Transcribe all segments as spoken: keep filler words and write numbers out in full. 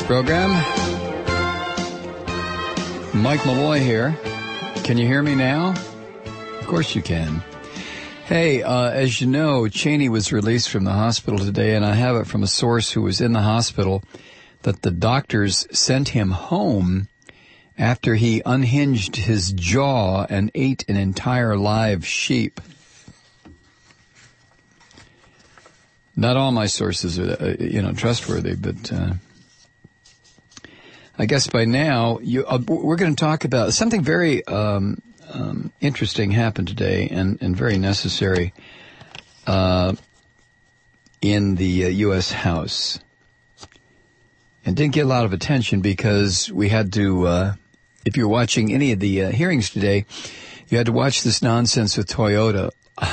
this program. Mike Malloy here. Can you hear me now? Of course you can. Hey, uh, as you know, Cheney was released from the hospital today, and I have it from a source who was in the hospital that the doctors sent him home after he unhinged his jaw and ate an entire live sheep. Not all my sources are, uh, you know, trustworthy, but uh, I guess by now you, uh, we're going to talk about something very um, um, interesting happened today and, and very necessary uh, in the uh, U S House. And didn't get a lot of attention because we had to, uh, if you're watching any of the uh, hearings today, you had to watch this nonsense with Toyota.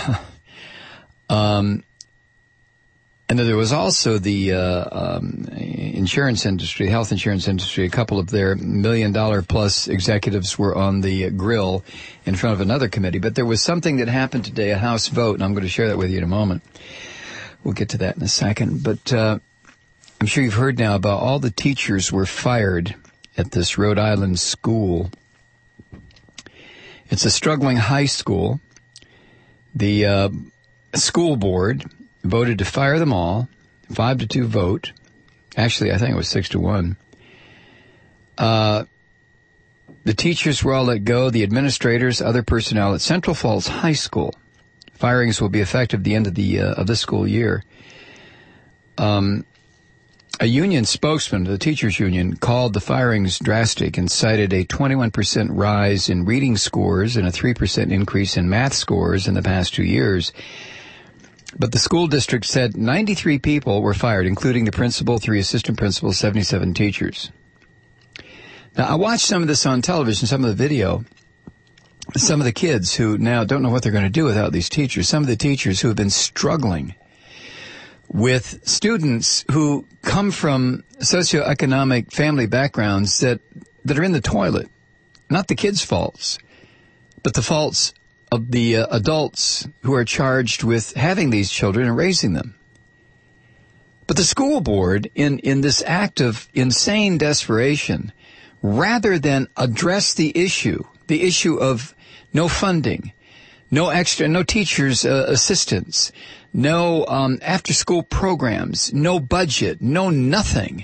um And there was also the uh, um, insurance industry, health insurance industry. A couple of their million-dollar-plus executives were on the grill in front of another committee. But there was something that happened today, a House vote, and I'm going to share that with you in a moment. We'll get to that in a second. But uh, I'm sure you've heard now about all the teachers were fired at this Rhode Island school. It's a struggling high school. The uh, school board voted to fire them all, five to two vote. Actually, I think it was six to one. Uh, the teachers were all let go, the administrators, other personnel at Central Falls High School. Firings will be effective at the end of the uh, of this school year. Um, a union spokesman, the teachers union, called the firings drastic and cited a twenty-one percent rise in reading scores and a three percent increase in math scores in the past two years. But the school district said ninety-three people were fired, including the principal, three assistant principals, seventy-seven teachers. Now, I watched some of this on television, some of the video. Some of the kids who now don't know what they're going to do without these teachers. Some of the teachers who have been struggling with students who come from socioeconomic family backgrounds that, that are in the toilet. Not the kids' faults, but the faults of the uh, adults who are charged with having these children and raising them. But the school board, in, in this act of insane desperation, rather than address the issue, the issue of no funding, no extra, no teachers' uh, assistance, no um, after-school programs, no budget, no nothing,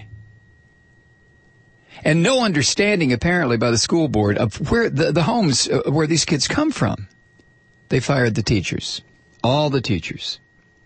and no understanding, apparently, by the school board of where the, the homes uh, where these kids come from. They fired the teachers, all the teachers.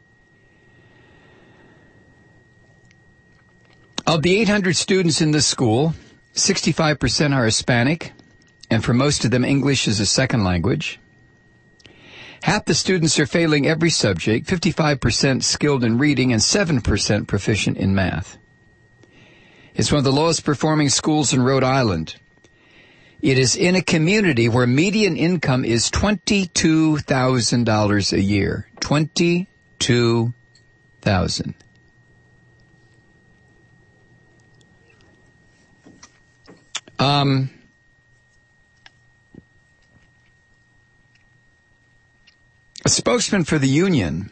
Of the eight hundred students in this school, sixty-five percent are Hispanic, and for most of them, English is a second language. Half the students are failing every subject, fifty-five percent skilled in reading, and seven percent proficient in math. It's one of the lowest performing schools in Rhode Island. It is in a community where median income is twenty-two thousand dollars a year. twenty-two thousand dollars. Um, a spokesman for the union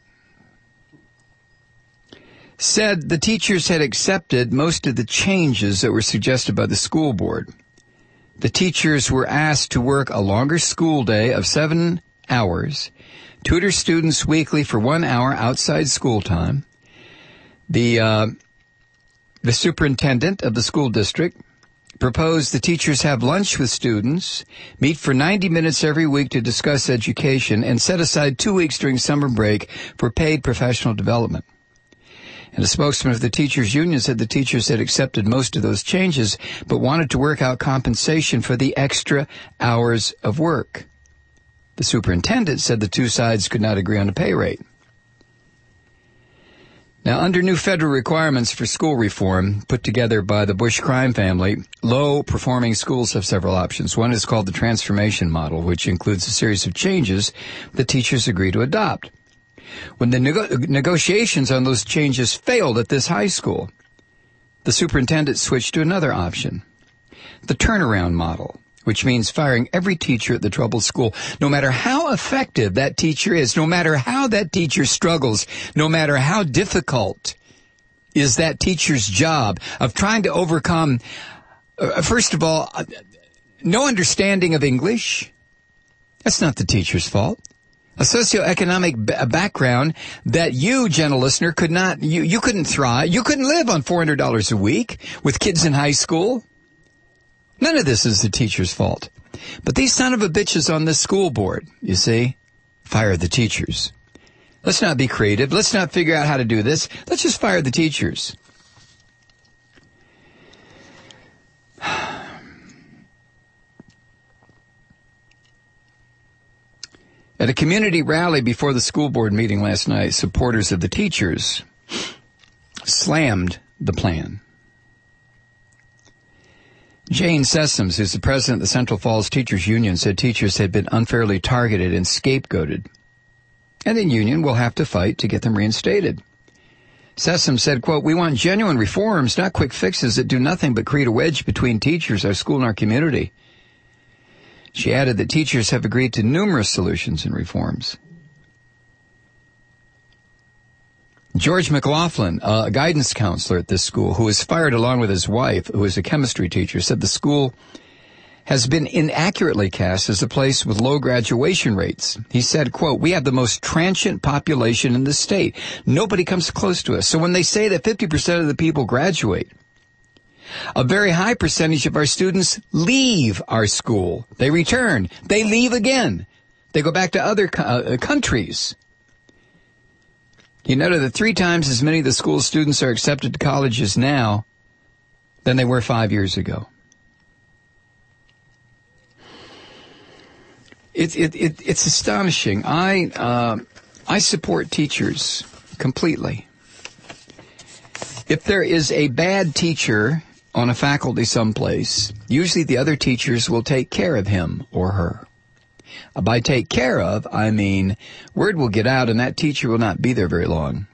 said the teachers had accepted most of the changes that were suggested by the school board. The teachers were asked to work a longer school day of seven hours, tutor students weekly for one hour outside school time. The, uh, the superintendent of the school district proposed the teachers have lunch with students, meet for ninety minutes every week to discuss education, and set aside two weeks during summer break for paid professional development. And a spokesman of the teachers' union said the teachers had accepted most of those changes, but wanted to work out compensation for the extra hours of work. The superintendent said the two sides could not agree on a pay rate. Now, under new federal requirements for school reform put together by the Bush crime family, low-performing schools have several options. One is called the transformation model, which includes a series of changes the teachers agree to adopt. When the nego- negotiations on those changes failed at this high school, the superintendent switched to another option, the turnaround model, which means firing every teacher at the troubled school, no matter how effective that teacher is, no matter how that teacher struggles, no matter how difficult is that teacher's job of trying to overcome, uh, first of all, uh, no understanding of English. That's not the teacher's fault. A socioeconomic b- background that you, gentle listener, could not, you, you couldn't thrive. You couldn't live on four hundred dollars a week with kids in high school. None of this is the teacher's fault. But these son of a bitches on this school board, you see, fire the teachers. Let's not be creative. Let's not figure out how to do this. Let's just fire the teachers. At a community rally before the school board meeting last night, supporters of the teachers slammed the plan. Jane Sessoms, who's the president of the Central Falls Teachers Union, said teachers had been unfairly targeted and scapegoated, and the union will have to fight to get them reinstated. Sessoms said, quote, "We want genuine reforms, not quick fixes that do nothing but create a wedge between teachers, our school, and our community." She added that teachers have agreed to numerous solutions and reforms. George McLaughlin, a guidance counselor at this school, who was fired along with his wife, who is a chemistry teacher, said the school has been inaccurately cast as a place with low graduation rates. He said, quote, "We have the most transient population in the state. Nobody comes close to us. So when they say that fifty percent of the people graduate, a very high percentage of our students leave our school. They return. They leave again. They go back to other uh, countries. You know that three times as many of the school students are accepted to colleges now than they were five years ago." It, it, it, it's astonishing. I, uh, I support teachers completely. If there is a bad teacher on a faculty someplace, usually the other teachers will take care of him or her. By take care of, I mean word will get out and that teacher will not be there very long.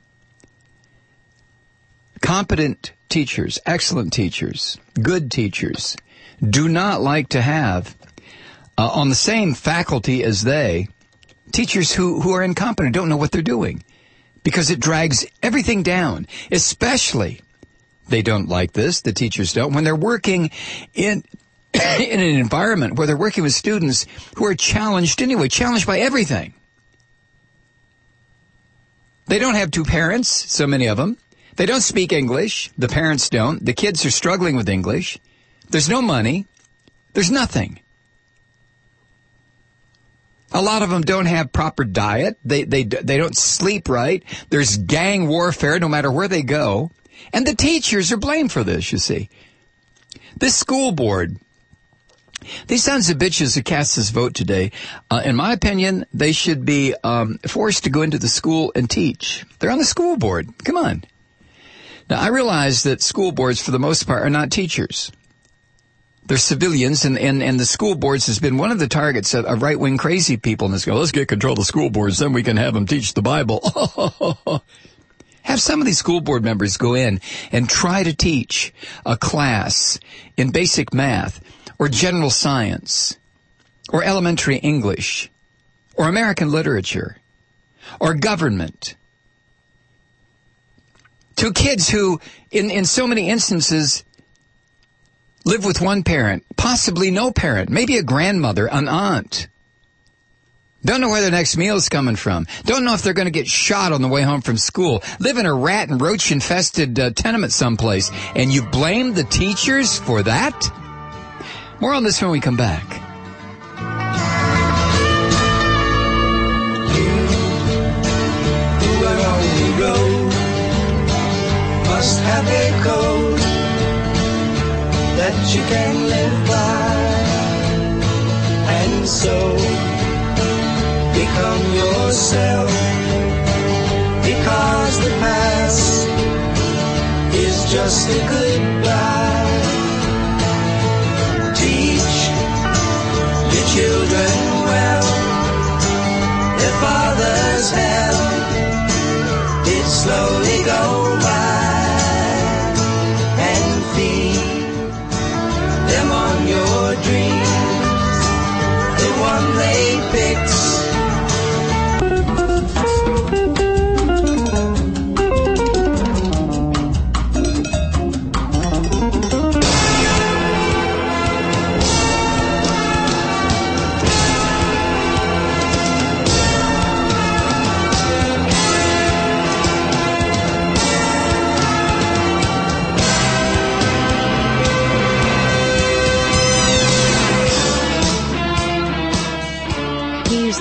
Competent teachers, excellent teachers, good teachers do not like to have uh, on the same faculty as they teachers who, who are incompetent, don't know what they're doing, because it drags everything down, especially they don't like this, the teachers don't, when they're working in in an environment where they're working with students who are challenged anyway, challenged by everything. They don't have two parents, so many of them. They don't speak English. The parents don't. The kids are struggling with English. There's no money. There's nothing. A lot of them don't have proper diet. They, they, they don't sleep right. There's gang warfare no matter where they go. And the teachers are blamed for this, you see. This school board, these sons of bitches who cast this vote today, uh, in my opinion, they should be um, forced to go into the school and teach. They're on the school board. Come on. Now, I realize that school boards, for the most part, are not teachers. They're civilians, and, and, and the school boards has been one of the targets of, of right-wing crazy people in this go, let's get control of the school boards, then we can have them teach the Bible. Have some of these school board members go in and try to teach a class in basic math or general science or elementary English or American literature or government to kids who, in, in so many instances, live with one parent, possibly no parent, maybe a grandmother, an aunt. Don't know where their next meal is coming from. Don't know if they're going to get shot on the way home from school. Live in a rat and roach-infested uh, tenement someplace. And you blame the teachers for that? More on this when we come back. You, who are on the road, must have a code that you can live by. And so become yourself, because the past is just a goodbye. Teach your children well, their father's help did slowly go by, and feed them on your dreams, the one they picked.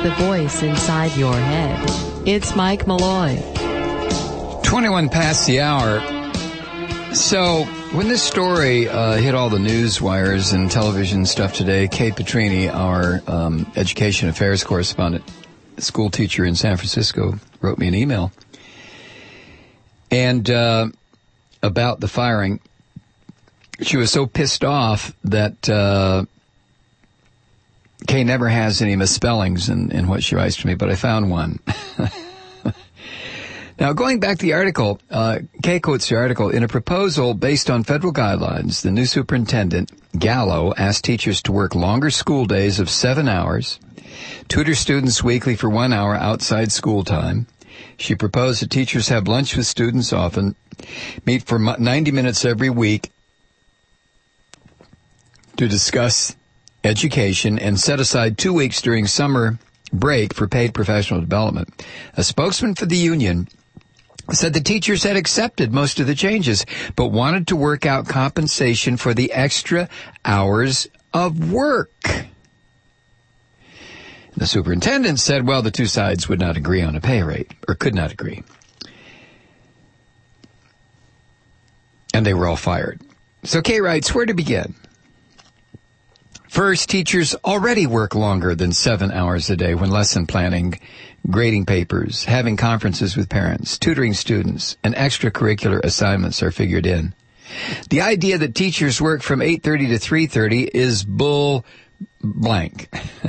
the voice inside your head. It's Mike Malloy. twenty-one past the hour. So, when this story uh, hit all the news wires and television stuff today, Kate Petrini, our um, education affairs correspondent, school teacher in San Francisco, wrote me an email. And uh, about the firing, she was so pissed off that uh, Kay never has any misspellings in, in what she writes to me, but I found one. Now, going back to the article, uh, Kay quotes the article, in a proposal based on federal guidelines, the new superintendent, Gallo, asked teachers to work longer school days of seven hours, tutor students weekly for one hour outside school time. She proposed that teachers have lunch with students often, meet for ninety minutes every week to discuss education, and set aside two weeks during summer break for paid professional development. A spokesman for the union said the teachers had accepted most of the changes, but wanted to work out compensation for the extra hours of work. The superintendent said, well, the two sides would not agree on a pay rate, or could not agree. And they were all fired. So Kay writes, where to begin? First, teachers already work longer than seven hours a day when lesson planning, grading papers, having conferences with parents, tutoring students, and extracurricular assignments are figured in. The idea that teachers work from eight thirty to three thirty is bull blank.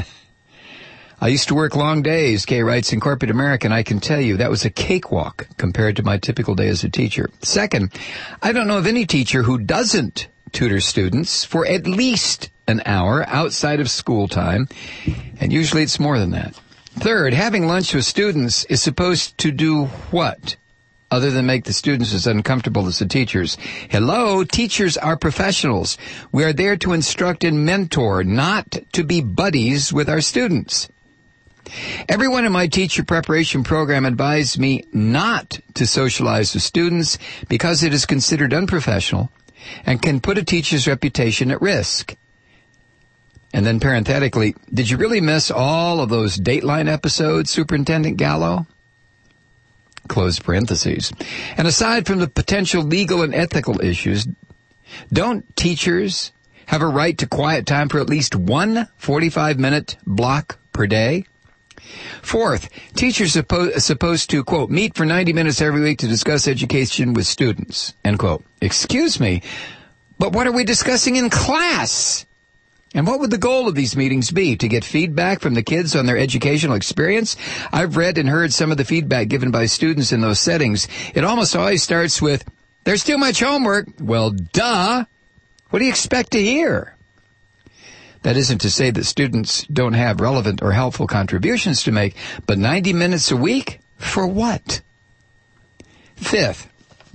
I used to work long days, Kay writes, in corporate America, and I can tell you that was a cakewalk compared to my typical day as a teacher. Second, I don't know of any teacher who doesn't tutor students for at least an hour outside of school time, and usually it's more than that. Third, having lunch with students is supposed to do what, other than make the students as uncomfortable as the teachers? Hello, teachers are professionals. We are there to instruct and mentor, not to be buddies with our students. Everyone in my teacher preparation program advised me not to socialize with students because it is considered unprofessional and can put a teacher's reputation at risk. And then parenthetically, did you really miss all of those Dateline episodes, Superintendent Gallo? Close parentheses. And aside from the potential legal and ethical issues, don't teachers have a right to quiet time for at least one forty-five minute block per day? Fourth, teachers are suppo- supposed to, quote, meet for ninety minutes every week to discuss education with students, end quote. Excuse me, but what are we discussing in class? And what would the goal of these meetings be? To get feedback from the kids on their educational experience? I've read and heard some of the feedback given by students in those settings. It almost always starts with, there's too much homework. Well, duh. What do you expect to hear? That isn't to say that students don't have relevant or helpful contributions to make, but ninety minutes a week? For what? Fifth,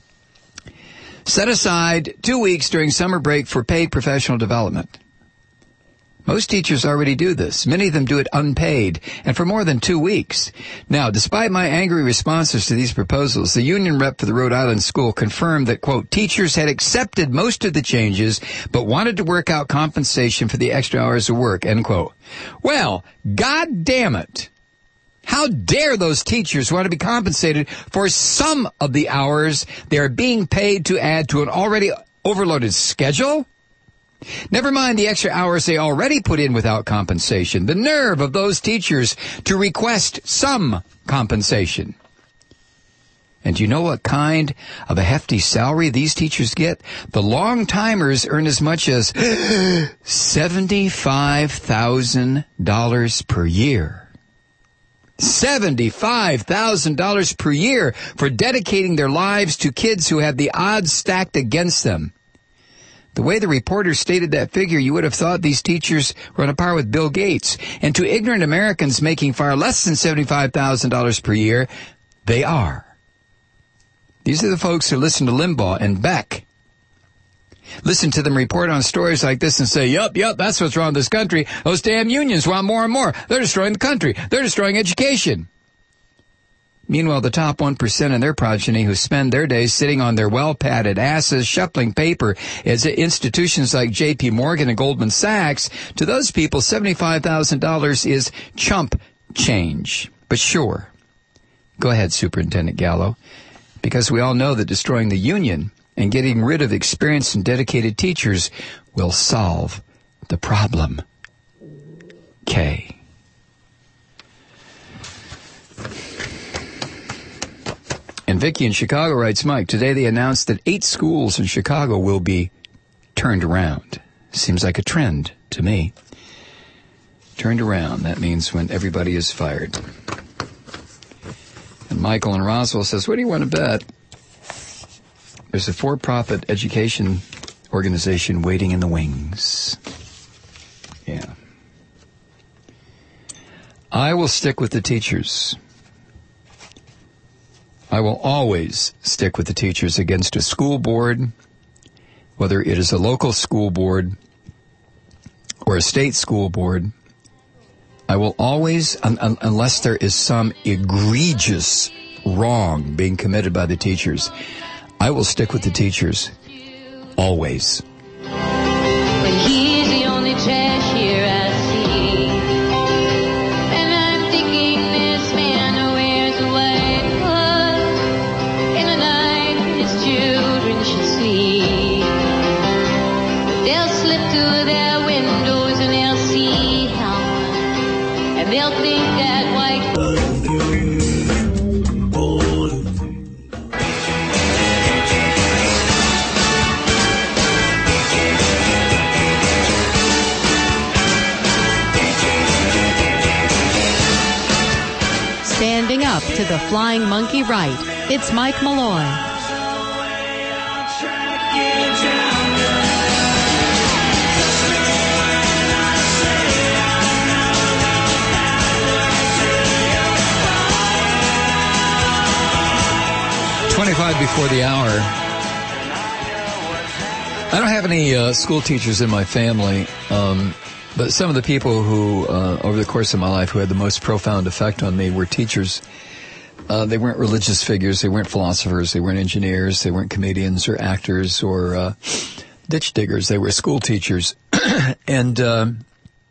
set aside two weeks during summer break for paid professional development. Most teachers already do this. Many of them do it unpaid and for more than two weeks. Now, despite my angry responses to these proposals, the union rep for the Rhode Island school confirmed that, quote, teachers had accepted most of the changes but wanted to work out compensation for the extra hours of work, end quote. Well, God damn it. How dare those teachers want to be compensated for some of the hours they are being paid to add to an already overloaded schedule? Never mind the extra hours they already put in without compensation. The nerve of those teachers to request some compensation. And do you know what kind of a hefty salary these teachers get? The long-timers earn as much as seventy-five thousand dollars per year. seventy-five thousand dollars per year for dedicating their lives to kids who have the odds stacked against them. The way the reporter stated that figure, you would have thought these teachers were on a par with Bill Gates. And to ignorant Americans making far less than seventy-five thousand dollars per year, they are. These are the folks who listen to Limbaugh and Beck. Listen to them report on stories like this and say, yup, yup, that's what's wrong with this country. Those damn unions want more and more. They're destroying the country. They're destroying education. Meanwhile, the top one percent and their progeny who spend their days sitting on their well-padded asses shuffling paper as institutions like J P Morgan and Goldman Sachs, to those people, seventy-five thousand dollars is chump change. But sure, go ahead, Superintendent Gallo, because we all know that destroying the union and getting rid of experienced and dedicated teachers will solve the problem. K. And Vicky in Chicago writes, Mike, today they announced that eight schools in Chicago will be turned around. Seems like a trend to me. Turned around. That means when everybody is fired. And Michael in Roswell says, what do you want to bet? There's a for-profit education organization waiting in the wings. Yeah. I will stick with the teachers. I will always stick with the teachers against a school board, whether it is a local school board or a state school board. I will always, un- un- unless there is some egregious wrong being committed by the teachers, I will stick with the teachers. Always. But he's the only trash here I see. And I'm thinking this man who wears a white hood. In the night his children should sleep. But they'll slip through their windows and they'll see how much. And they'll think that white Standing up to the flying monkey right, it's Mike Malloy. twenty-five before the hour. I don't have any uh, school teachers in my family, um, but some of the people who, uh, over the course of my life, who had the most profound effect on me were teachers. Uh, they weren't religious figures. They weren't philosophers. They weren't engineers. They weren't comedians or actors or uh, ditch diggers. They were school teachers. and um,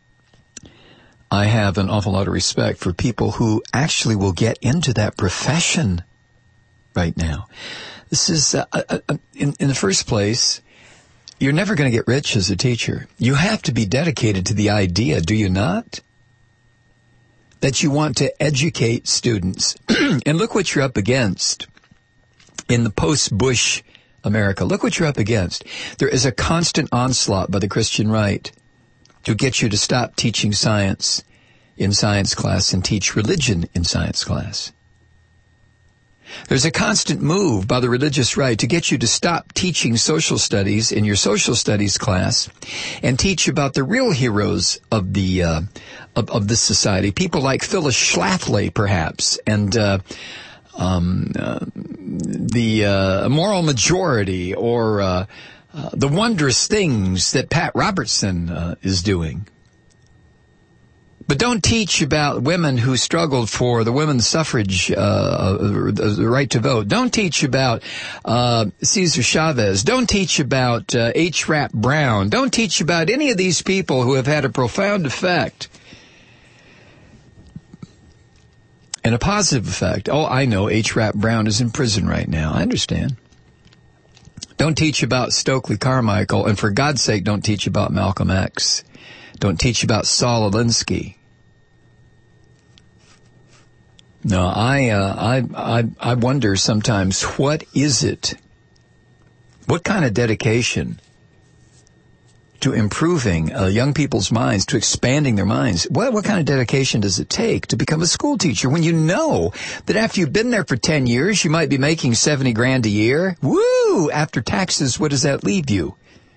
I have an awful lot of respect for people who actually will get into that profession right now. This is, uh, uh, in, in the first place, you're never going to get rich as a teacher. You have to be dedicated to the idea, do you not? That you want to educate students. And look what you're up against in the post-Bush America. Look what you're up against. There is a constant onslaught by the Christian right to get you to stop teaching science in science class and teach religion in science class. There's a constant move by the religious right to get you to stop teaching social studies in your social studies class and teach about the real heroes of the uh, of, of this society. People like Phyllis Schlafly, perhaps, and uh, um, uh, the uh, moral majority, or uh, uh, the wondrous things that Pat Robertson uh, is doing. But don't teach about women who struggled for the women's suffrage, uh, the right to vote. Don't teach about uh, Cesar Chavez. Don't teach about uh, H. Rap Brown. Don't teach about any of these people who have had a profound effect and a positive effect. Oh, I know H. Rap Brown is in prison right now. I understand. Don't teach about Stokely Carmichael, and for God's sake, don't teach about Malcolm X. Don't teach about Saul Alinsky. No, I, uh, I, I, I wonder sometimes, what is it? What kind of dedication to improving uh, young people's minds, to expanding their minds? What, what kind of dedication does it take to become a school teacher when you know that after you've been there for ten years, you might be making seventy grand a year? Woo! After taxes, what does that leave you?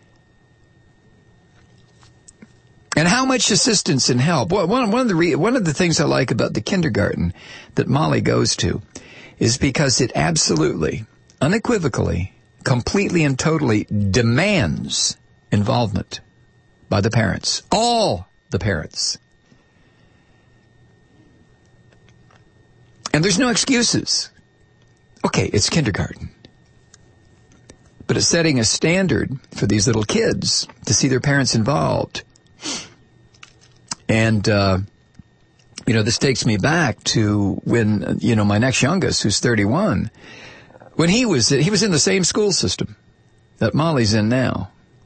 And how much assistance and help? Well, one, one of the re, one of the things I like about the kindergarten that Molly goes to is because it absolutely, unequivocally, completely and totally demands involvement by the parents. All the parents. And there's no excuses. Okay, it's kindergarten. But it's setting a standard for these little kids to see their parents involved. And uh, you know, this takes me back to when, you know, my next youngest, who's thirty-one, when he was, he was in the same school system that Molly's in now.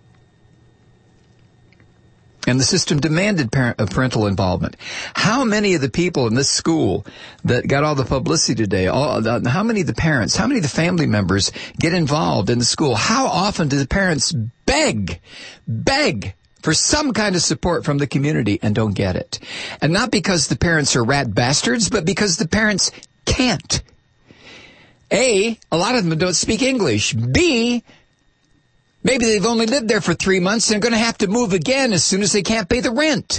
And the system demanded parent, uh, parental involvement. How many of the people in this school that got all the publicity today, all, uh, how many of the parents, how many of the family members get involved in the school? How often do the parents beg, beg for some kind of support from the community and don't get it? And not because the parents are rat bastards, but because the parents can't. A, a lot of them don't speak English. B, maybe they've only lived there for three months and are going to have to move again as soon as they can't pay the rent.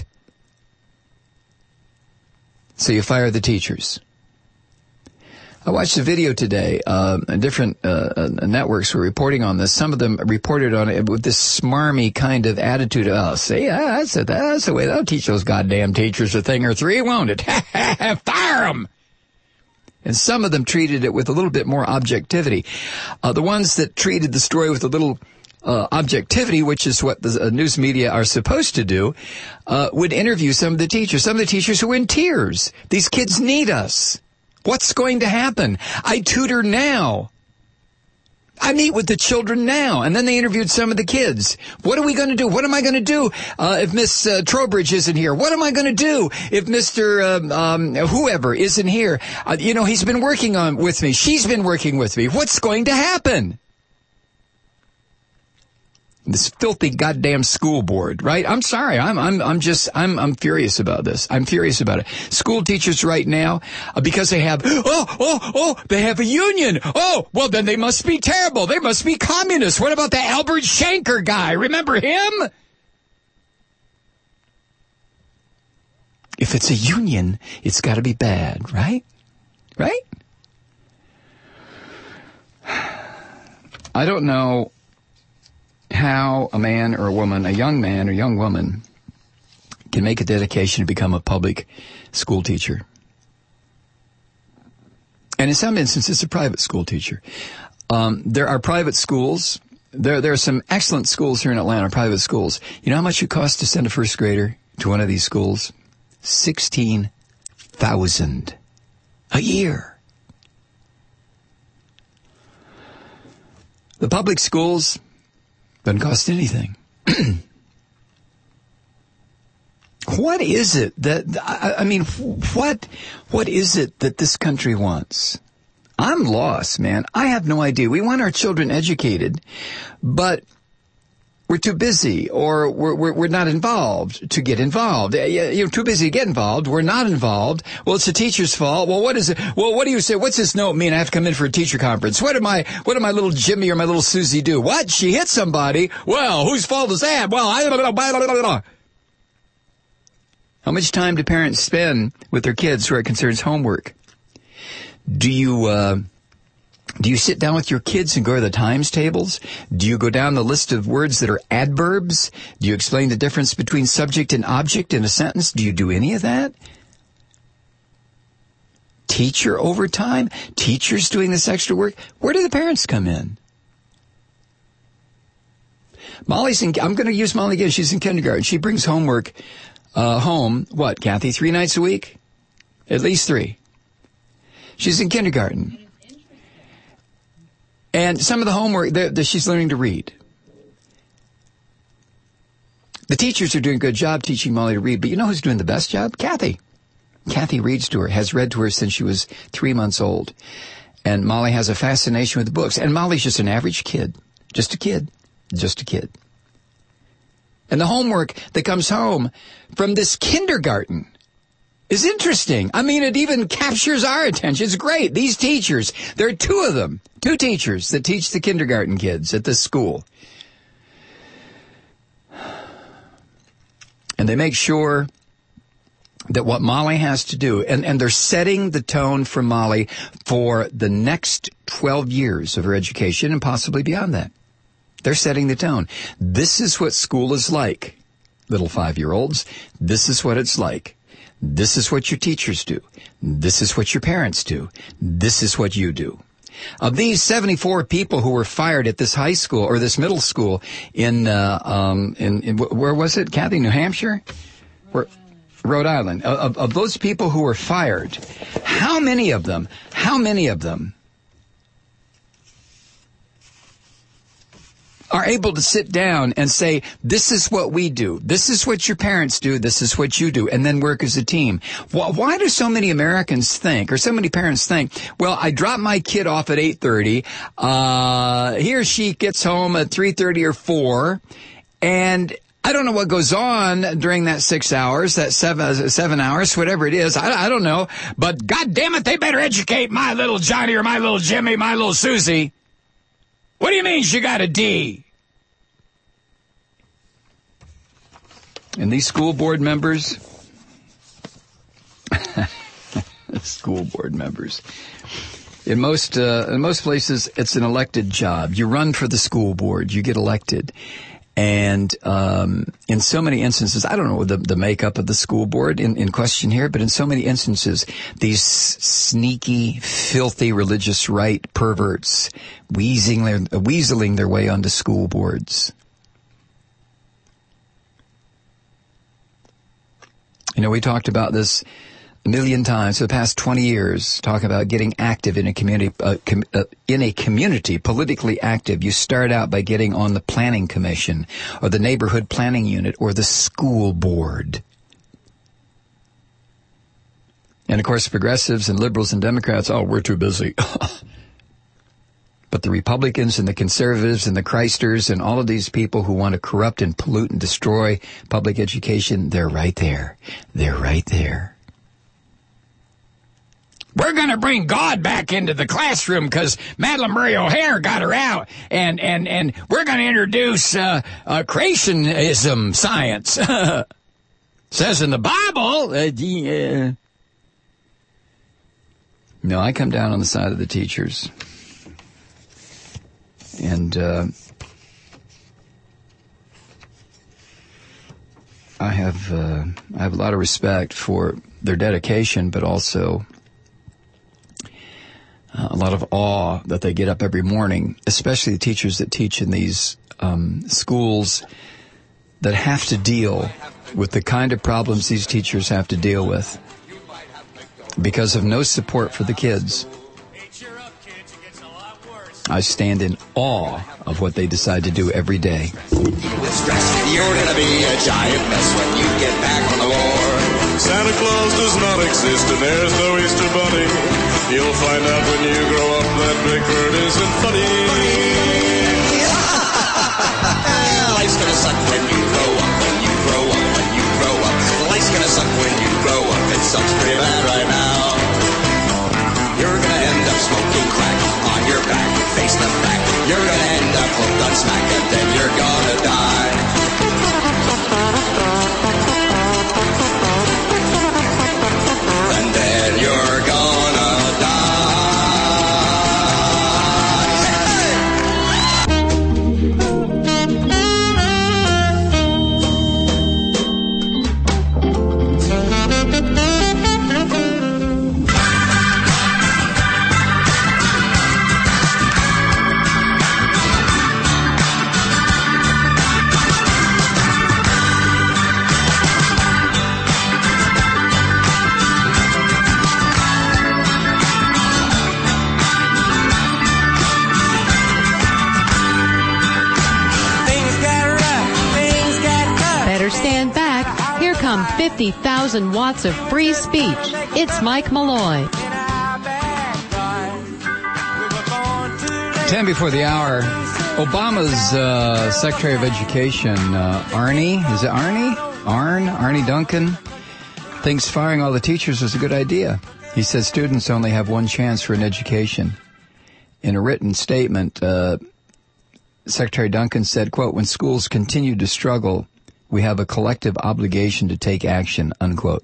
So you fire the teachers. I watched a video today, uh, different uh, uh, networks were reporting on this. Some of them reported on it with this smarmy kind of attitude. Oh, see, that's, a, that's the way they'll teach those goddamn teachers a thing or three, won't it? Fire them! And some of them treated it with a little bit more objectivity. Uh, the ones that treated the story with a little uh, objectivity, which is what the uh, news media are supposed to do, uh, would interview some of the teachers. Some of the teachers who were in tears. These kids need us. What's going to happen? I tutor now. I meet with the children now. And then they interviewed some of the kids. What are we going to do? What am I going to do uh, if Miss uh, Trowbridge isn't here? What am I going to do if Mister Um, um, whoever isn't here? Uh, you know, he's been working on with me. She's been working with me. What's going to happen? This filthy goddamn school board, right? I'm sorry. I'm, I'm, I'm just, I'm, I'm furious about this. I'm furious about it. School teachers right now, uh, because they have, oh, oh, oh, they have a union. Oh, well, then they must be terrible. They must be communists. What about the Albert Shanker guy? Remember him? If it's a union, it's got to be bad, right? Right? I don't know how a man or a woman, a young man or young woman, can make a dedication to become a public school teacher. And in some instances, a private school teacher. Um, there are private schools. There, there are some excellent schools here in Atlanta, private schools. You know how much it costs to send a first grader to one of these schools? sixteen thousand dollars a year. The public schools doesn't cost anything. What is it that, I, I mean, what, what is it that this country wants? I'm lost, man. I have no idea. We want our children educated, but we're too busy, or we're, we're, we're not involved to get involved. You're too busy to get involved. We're not involved. Well, it's the teacher's fault. Well, what is it? Well, what do you say? What's this note mean? I have to come in for a teacher conference. What did my, what did my little Jimmy or my little Susie do? What? She hit somebody? Well, whose fault is that? Well, I don't know. How much time do parents spend with their kids where it concerns homework? Do you, uh, Do you sit down with your kids and go to the times tables? Do you go down the list of words that are adverbs? Do you explain the difference between subject and object in a sentence? Do you do any of that? Teacher overtime? Teachers doing this extra work? Where do the parents come in? Molly's in, I'm going to use Molly again. She's in kindergarten. She brings homework uh, home, what, Kathy, three nights a week? At least three. She's in kindergarten. And some of the homework that she's learning to read. The teachers are doing a good job teaching Molly to read, but you know who's doing the best job? Kathy. Kathy reads to her, has read to her since she was three months old. And Molly has a fascination with the books. And Molly's just an average kid. Just a kid. Just a kid. And the homework that comes home from this kindergarten is interesting. I mean, it even captures our attention. It's great. These teachers, there are two of them, two teachers that teach the kindergarten kids at this school. And they make sure that what Molly has to do, and, and they're setting the tone for Molly for the next twelve years of her education and possibly beyond that. They're setting the tone. This is what school is like, little five-year-olds. This is what it's like. This is what your teachers do. This is what your parents do. This is what you do. Of these seventy-four people who were fired at this high school or this middle school in, uh, um, in, in where was it, Kathy, New Hampshire? Where, Rhode Island, of, of those people who were fired, how many of them, how many of them are able to sit down and say, this is what we do, this is what your parents do, this is what you do, and then work as a team? Why, why do so many Americans think, or so many parents think, well, I drop my kid off at eight thirty, uh, he or she gets home at three thirty or four, and I don't know what goes on during that six hours, that seven, seven hours, whatever it is. I, I don't know. But God damn it, they better educate my little Johnny or my little Jimmy, my little Susie. What do you mean she got a D? And these school board members, school board members, in most, uh, in most places, it's an elected job. You run for the school board, you get elected. And um, in so many instances, I don't know the, the makeup of the school board in, in question here, but in so many instances, these sneaky, filthy religious right perverts wheezing their, weaseling their way onto school boards. You know, we talked about this a million times for the past twenty years, talk about getting active in a community, uh, com- uh, in a community, politically active. You start out by getting on the planning commission or the neighborhood planning unit or the school board. And of course, progressives and liberals and Democrats, oh, we're too busy. But the Republicans and the conservatives and the Christers and all of these people who want to corrupt and pollute and destroy public education, they're right there. They're right there. We're going to bring God back into the classroom because Madeleine Murray O'Hair got her out, and and and we're going to introduce uh, uh, creationism science. Says in the Bible. Uh, yeah. No, I come down on the side of the teachers, and uh, I have uh, I have a lot of respect for their dedication, but also Uh, a lot of awe that they get up every morning, especially the teachers that teach in these um, schools that have to deal with the kind of problems these teachers have to deal with because of no support for the kids. I stand in awe of what they decide to do every day. With stress, you're gonna be a giant mess when you get back from the war. Santa Claus does not exist and there's no Easter Bunny. You'll find out when you grow up that Big Bird isn't funny. Life's gonna suck when you grow up, when you grow up, when you grow up. Life's gonna suck when you grow up. It sucks pretty bad right now. You're gonna end up smoking crack on your back, face the back. You're gonna end up hooked on smack and then you're gonna die. And then you're gonna fifty thousand watts of free speech. It's Mike Malloy. Ten before the hour, Obama's uh, Secretary of Education, uh, Arnie, is it Arnie? Arn, Arnie Duncan, thinks firing all the teachers is a good idea. He says students only have one chance for an education. In a written statement, uh, Secretary Duncan said, quote, when schools continue to struggle, we have a collective obligation to take action, unquote.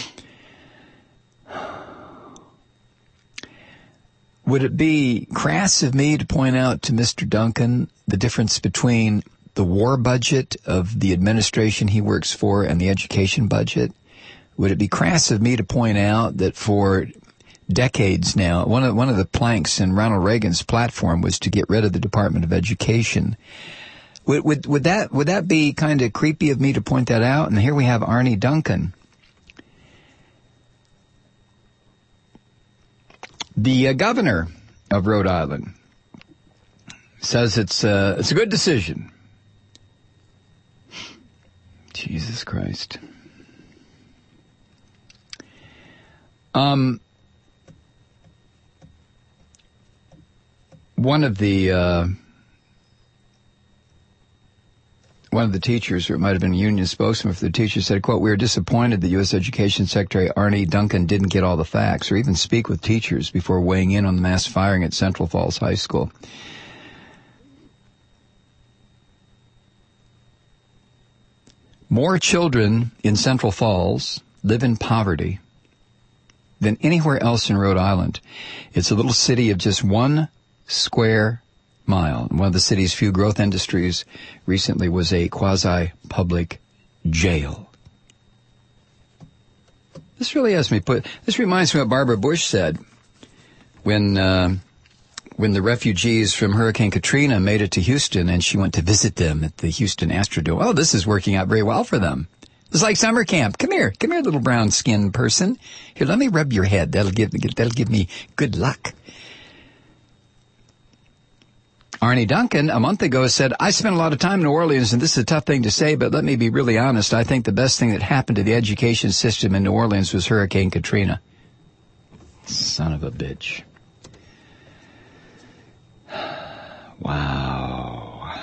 Would it be crass of me to point out to Mister Duncan the difference between the war budget of the administration he works for and the education budget? Would it be crass of me to point out that for decades now, one of, one of the planks in Ronald Reagan's platform was to get rid of the Department of Education? Would, would, would that, would that be kind of creepy of me to point that out? And here we have Arnie Duncan The uh, governor of Rhode Island says it's uh, it's a good decision. Jesus Christ. Um, one of the uh, one of the teachers, or it might have been a union spokesman for the teachers, said, quote, "We are disappointed that U S Education Secretary Arne Duncan didn't get all the facts or even speak with teachers before weighing in on the mass firing at Central Falls High School." More children in Central Falls live in poverty than anywhere else in Rhode Island. It's a little city of just one square mile. One of the city's few growth industries recently was a quasi-public jail. This really has me put, this reminds me of what Barbara Bush said when, uh, when the refugees from Hurricane Katrina made it to Houston and she went to visit them at the Houston Astrodome. Oh, this is working out very well for them. It's like summer camp. Come here. Come here, little brown-skinned person. Here, let me rub your head. That'll give, that'll give me good luck. Arne Duncan, a month ago, said, "I spent a lot of time in New Orleans, and this is a tough thing to say, but let me be really honest. I think the best thing that happened to the education system in New Orleans was Hurricane Katrina." Son of a bitch. Wow.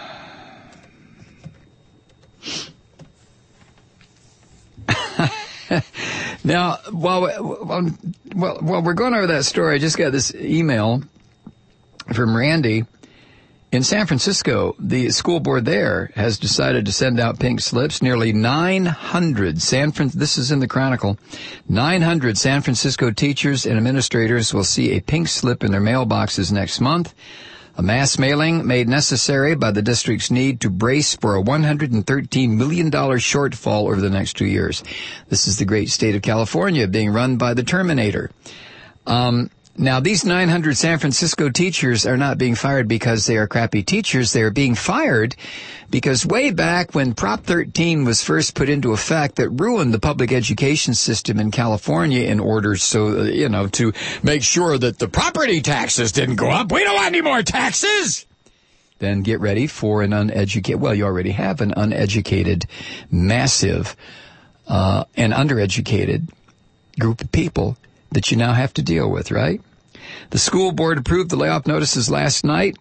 Now, while, while, while, while we're going over that story, I just got this email from Randy. In San Francisco, the school board there has decided to send out pink slips. Nearly nine hundred San Fran- this is in the Chronicle, nine hundred San Francisco teachers and administrators will see a pink slip in their mailboxes next month. A mass mailing made necessary by the district's need to brace for a one hundred thirteen million dollars shortfall over the next two years. This is the great state of California being run by the Terminator. Um, now, these nine hundred San Francisco teachers are not being fired because they are crappy teachers. They are being fired because way back when Prop thirteen was first put into effect, that ruined the public education system in California in order so, you know, to make sure that the property taxes didn't go up. We don't want any more taxes. Then get ready for an uneducated, well, you already have an uneducated, massive, uh, and undereducated group of people that you now have to deal with, right? The school board approved the layoff notices last night.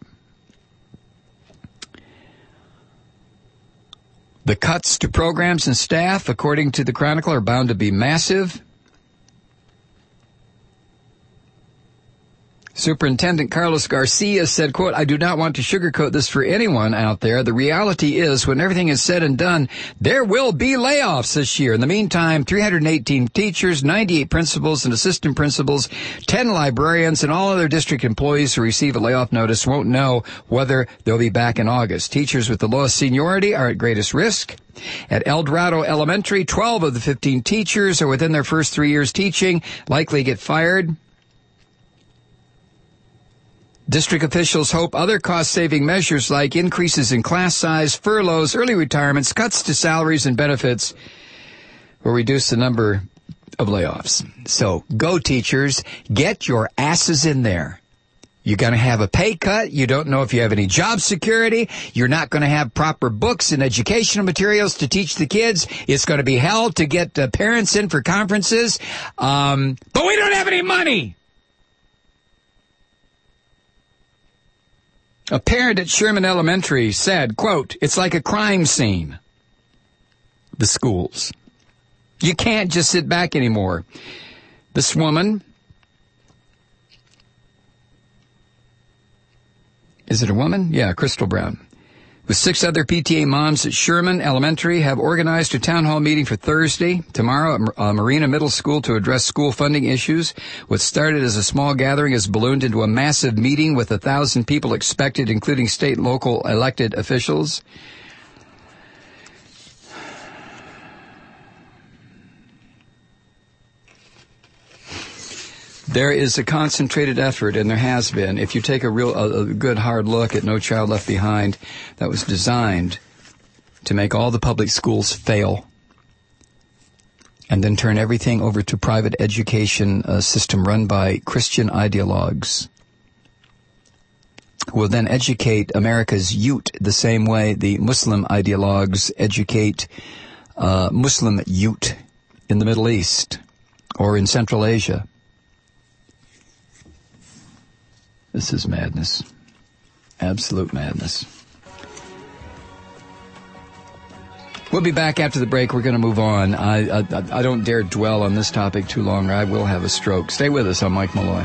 The cuts to programs and staff, according to the Chronicle, are bound to be massive. Superintendent Carlos Garcia said, quote, "I do not want to sugarcoat this for anyone out there. The reality is, when everything is said and done, there will be layoffs this year. In the meantime, three hundred eighteen teachers, ninety-eight principals and assistant principals, ten librarians, and all other district employees who receive a layoff notice won't know whether they'll be back in August. Teachers with the lowest seniority are at greatest risk. At El Dorado Elementary, twelve of the fifteen teachers are within their first three years teaching, likely get fired. District officials hope other cost-saving measures like increases in class size, furloughs, early retirements, cuts to salaries and benefits will reduce the number of layoffs. So, go teachers, get your asses in there. You're going to have a pay cut. You don't know if you have any job security. You're not going to have proper books and educational materials to teach the kids. It's going to be hell to get uh, parents in for conferences. Um, but we don't have any money. A parent at Sherman Elementary said, quote, "It's like a crime scene, the schools. You can't just sit back anymore." This woman, is it a woman? Yeah, Crystal Brown, with six other P T A moms at Sherman Elementary, have organized a town hall meeting for Thursday, tomorrow at uh, Marina Middle School to address school funding issues. What started as a small gathering has ballooned into a massive meeting with a thousand people expected, including state and local elected officials. There is a concentrated effort, and there has been, if you take a real, a, a good hard look at No Child Left Behind, that was designed to make all the public schools fail. and then turn everything over to private education uh, system run by Christian ideologues, who will then educate America's youth the same way the Muslim ideologues educate uh, Muslim youth in the Middle East or in Central Asia. This is madness. Absolute madness. We'll be back after the break. We're going to move on. I, I I don't dare dwell on this topic too long, or I will have a stroke. Stay with us. I'm Mike Malloy.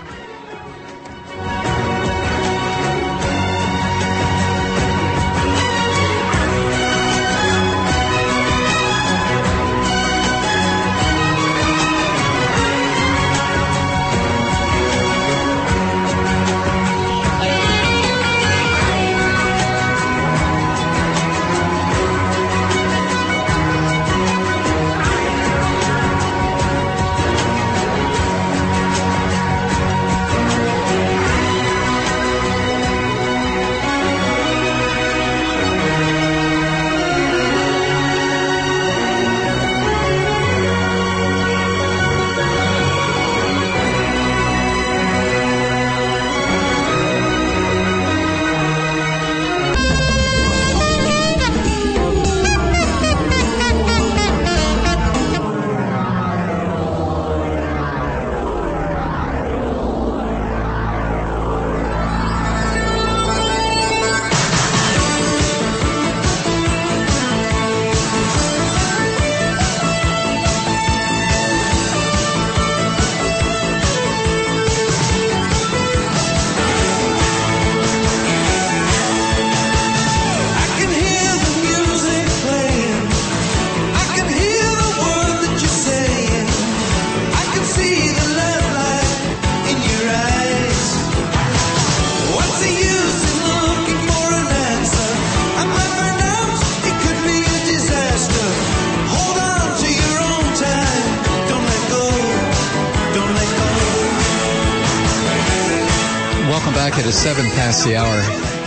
It is seven past the hour.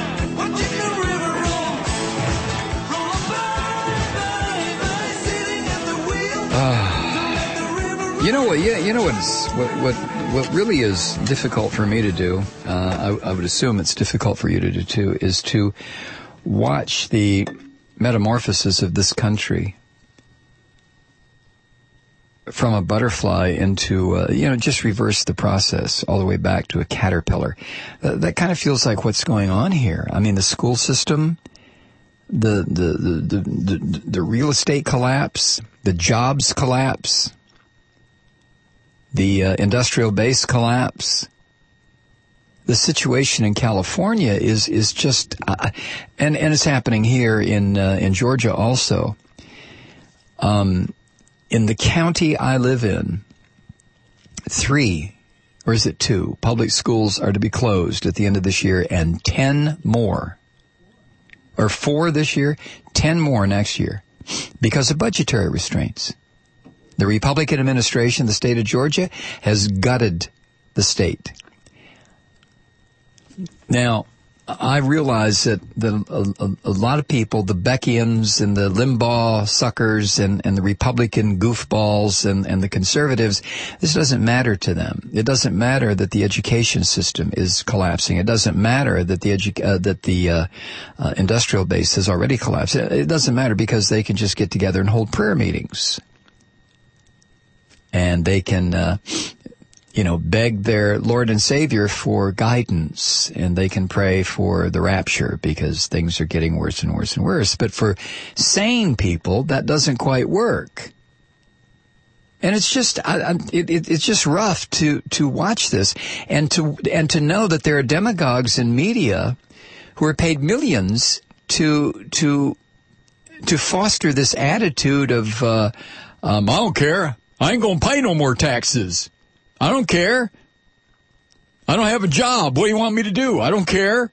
Uh, you know what? Yeah, you know what's, what what what really is difficult for me to do. Uh, I, I would assume it's difficult for you to do too. Is to watch the metamorphosis of this country from a butterfly into, uh, you know, just reverse the process all the way back to a caterpillar. Uh, that kind of feels like what's going on here. I mean, the school system, the, the, the, the, the, the real estate collapse, the jobs collapse, the uh, industrial base collapse. The situation in California is, is just, uh, and, and it's happening here in, uh, in Georgia also. Um, In the county I live in, three, or is it two, public schools are to be closed at the end of this year, and ten more, or four this year, ten more next year, because of budgetary restraints. The Republican administration, the state of Georgia, has gutted the state. Now, I realize that, that a, a, a lot of people, the Beckians and the Limbaugh suckers and, and the Republican goofballs and, and the conservatives, this doesn't matter to them. It doesn't matter that the education system is collapsing. It doesn't matter that the edu- uh, that the uh, uh, industrial base has already collapsed. It, it doesn't matter because they can just get together and hold prayer meetings. And they can... Uh, you know, beg their Lord and Savior for guidance, and they can pray for the rapture because things are getting worse and worse and worse. But for sane people, that doesn't quite work. And it's just, I, I, it, it, it's just rough to, to watch this and to, and to know that there are demagogues in media who are paid millions to, to, to foster this attitude of, uh, um, I don't care. I ain't gonna pay no more taxes. I don't care. I don't have a job. What do you want me to do? I don't care.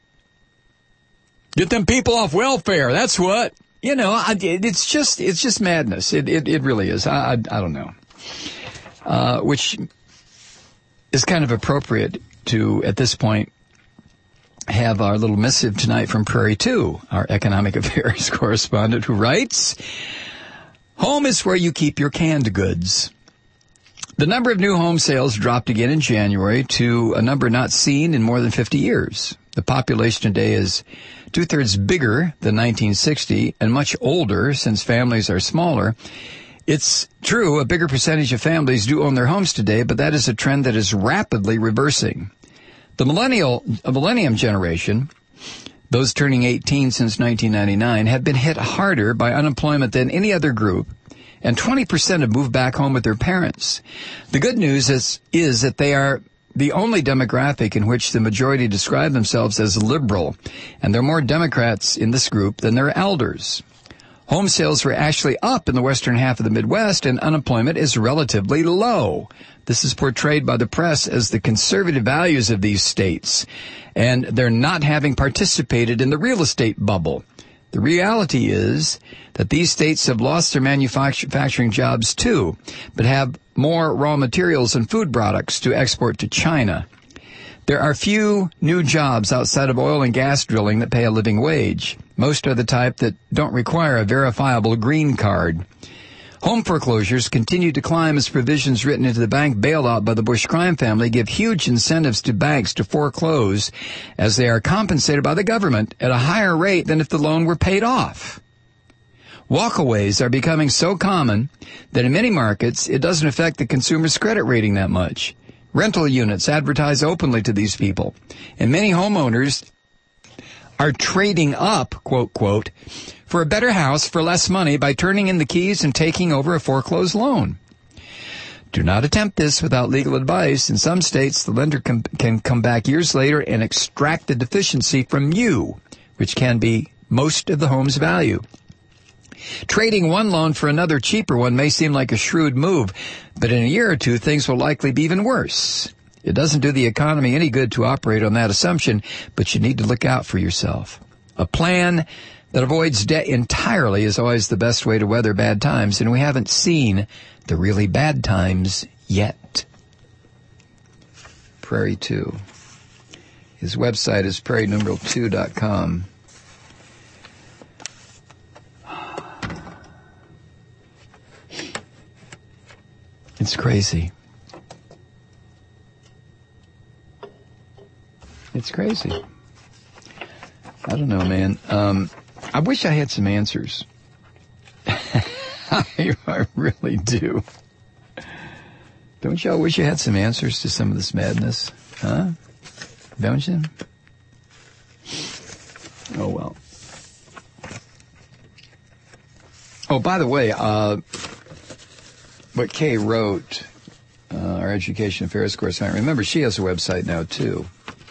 Get them people off welfare. That's what. You know, I, it's just it's just madness. It it, it really is. I, I, I don't know. Uh, which is kind of appropriate to, at this point, have our little missive tonight from Prairie two, our economic affairs correspondent, who writes, Home is where you keep your canned goods. The number of new home sales dropped again in January to a number not seen in more than fifty years. The population today is two-thirds bigger than nineteen sixty and much older since families are smaller. It's true, a bigger percentage of families do own their homes today, but that is a trend that is rapidly reversing. The millennial, uh, millennium generation, those turning eighteen since nineteen ninety-nine, have been hit harder by unemployment than any other group, and twenty percent have moved back home with their parents. The good news is, is that they are the only demographic in which the majority describe themselves as liberal, and there are more Democrats in this group than there are elders. Home sales were actually up in the western half of the Midwest, and unemployment is relatively low. This is portrayed by the press as the conservative values of these states, and they're not having participated in the real estate bubble. The reality is that these states have lost their manufacturing jobs too, but have more raw materials and food products to export to China. There are few new jobs outside of oil and gas drilling that pay a living wage. Most are the type that don't require a verifiable green card. Home foreclosures continue to climb as provisions written into the bank bailout by the Bush crime family give huge incentives to banks to foreclose, as they are compensated by the government at a higher rate than if the loan were paid off. Walkaways are becoming so common that in many markets it doesn't affect the consumer's credit rating that much. Rental units advertise openly to these people, and many homeowners are trading up, quote, quote, for a better house for less money by turning in the keys and taking over a foreclosed loan. Do not attempt this without legal advice. In some states, the lender can, can come back years later and extract the deficiency from you, which can be most of the home's value. Trading one loan for another cheaper one may seem like a shrewd move, but in a year or two, things will likely be even worse. It doesn't do the economy any good to operate on that assumption, but you need to look out for yourself. A plan that avoids debt entirely is always the best way to weather bad times, and we haven't seen the really bad times yet. Prairie two. His website is prairie numeral two dot com. It's crazy. It's crazy. I don't know, man. Um, I wish I had some answers. I, I really do. Don't y'all wish you had some answers to some of this madness? Huh? Don't you? Oh, well. Oh, by the way, uh, what Kay wrote, uh, our education affairs correspondent, remember she has a website now too.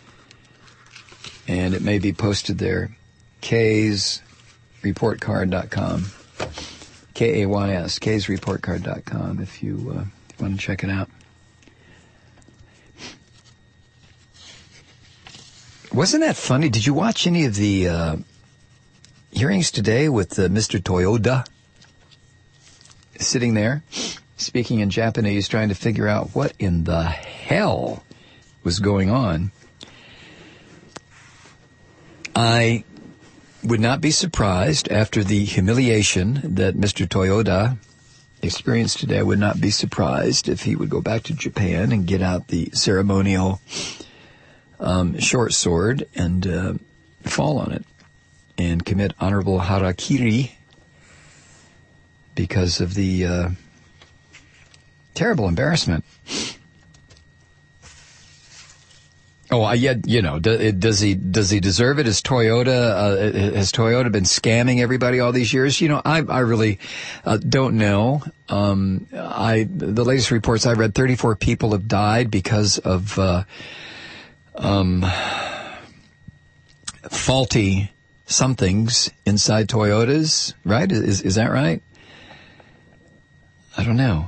And it may be posted there. kays report card dot com. K A Y S, kays report card dot com if you uh, want to check it out. Wasn't that funny? Did you watch any of the uh, hearings today with uh, Mister Toyoda sitting there, speaking in Japanese, trying to figure out what in the hell was going on? I would not be surprised after the humiliation that Mister Toyoda experienced today. I would not be surprised if he would go back to Japan and get out the ceremonial um, short sword and uh, fall on it and commit honorable harakiri because of the uh, terrible embarrassment. Oh, uh, yeah, you know, do, does he does he deserve it? Is Toyota uh, has Toyota been scamming everybody all these years? You know, I I really uh, don't know. Um, I the latest reports I read, thirty-four people have died because of uh, um, faulty somethings inside Toyotas. Right? Is is that right? I don't know.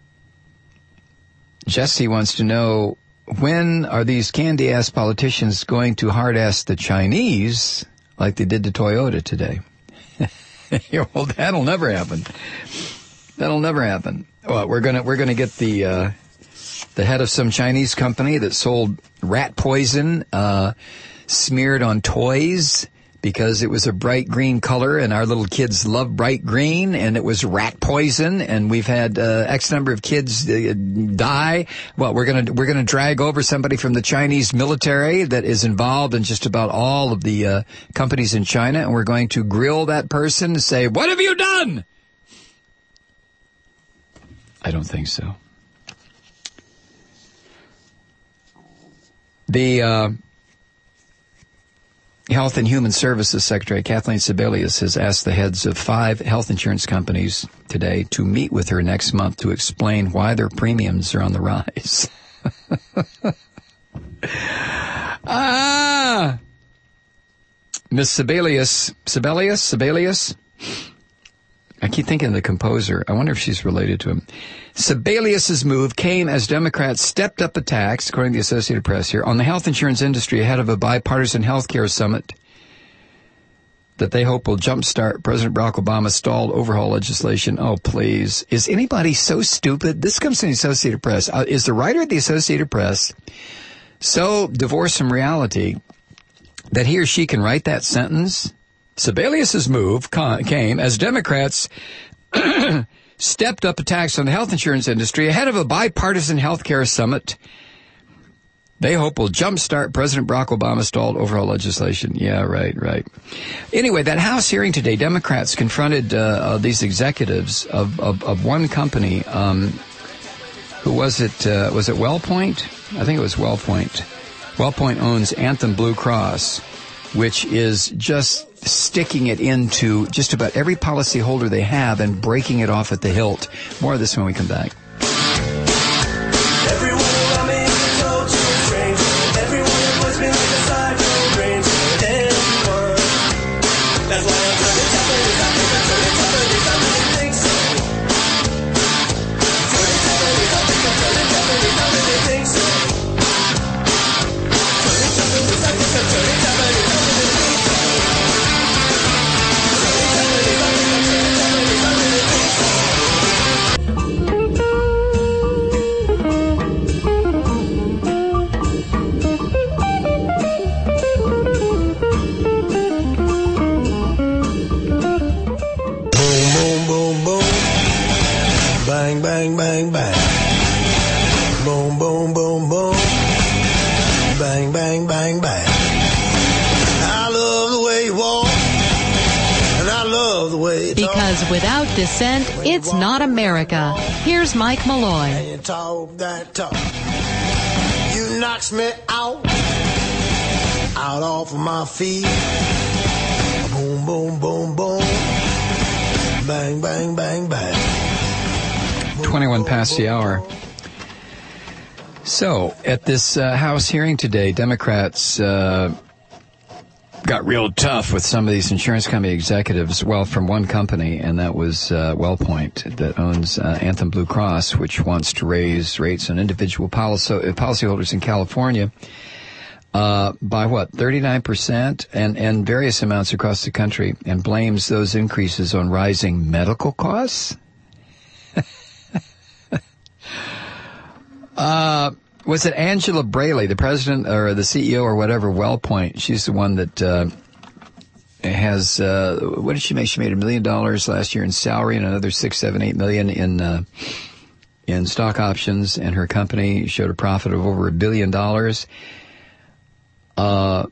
Jesse wants to know, when are these candy-ass politicians going to hard-ass the Chinese like they did to Toyota today? Well, that'll never happen. That'll never happen. Well, we're gonna we're gonna get the uh, the head of some Chinese company that sold rat poison uh, smeared on toys because it was a bright green color, and our little kids love bright green, and it was rat poison, and we've had uh, X number of kids uh, die. Well, we're gonna we're gonna drag over somebody from the Chinese military that is involved in just about all of the uh, companies in China, and we're going to grill that person and say, "What have you done?" I don't think so. The uh, Health and Human Services Secretary Kathleen Sebelius has asked the heads of five health insurance companies today to meet with her next month to explain why their premiums are on the rise. ah, Miss Sebelius, Sebelius, Sebelius. I keep thinking of the composer. I wonder if she's related to him. Sebelius's move came as Democrats stepped up attacks, according to the Associated Press here, on the health insurance industry ahead of a bipartisan health care summit that they hope will jumpstart President Barack Obama's stalled overhaul legislation. Oh, please. Is anybody so stupid? This comes from the Associated Press. Uh, is the writer at the Associated Press so divorced from reality that he or she can write that sentence? Sebelius's move came as Democrats stepped up attacks on the health insurance industry ahead of a bipartisan health care summit they hope will jumpstart President Barack Obama's stalled overhaul legislation. Yeah, right, right. Anyway, that House hearing today, Democrats confronted uh, uh, these executives of, of, of one company. Um, who was it? Uh, was it WellPoint? I think it was WellPoint. WellPoint owns Anthem Blue Cross, which is just sticking it into just about every policyholder they have and breaking it off at the hilt. More of this when we come back. Everyone around me is so strange. Everyone puts me like a cyclone range. Everyone. That's why I'm trying to tell you something. I'm trying to tell you something. You think so? Trying to tell you something. I'm trying to tell you something. You think so? Trying to tell you something. I'm trying to tell you something. Bang, bang, bang, bang. Boom, boom, boom, boom. Bang, bang, bang, bang. I love the way you walk, and I love the way you talk. Because without dissent, it's not America. Here's Mike Malloy. And you talk that talk. You knocks me out, out off of my feet. Boom, boom, boom, boom. Bang, bang, bang, bang. twenty-one past the hour. So, at this uh, House hearing today, Democrats uh, got real tough with some of these insurance company executives. Well, from one company, and that was uh, WellPoint, that owns uh, Anthem Blue Cross, which wants to raise rates on individual policy policyholders in California uh, by, what, thirty-nine percent, and, and various amounts across the country, and blames those increases on rising medical costs. Uh, was it Angela Braley, the president or the C E O or whatever, WellPoint? She's the one that, uh, has, uh, what did she make? She made a million dollars last year in salary and another six, seven, eight million in, uh, in stock options, and her company showed a profit of over a billion dollars. Uh,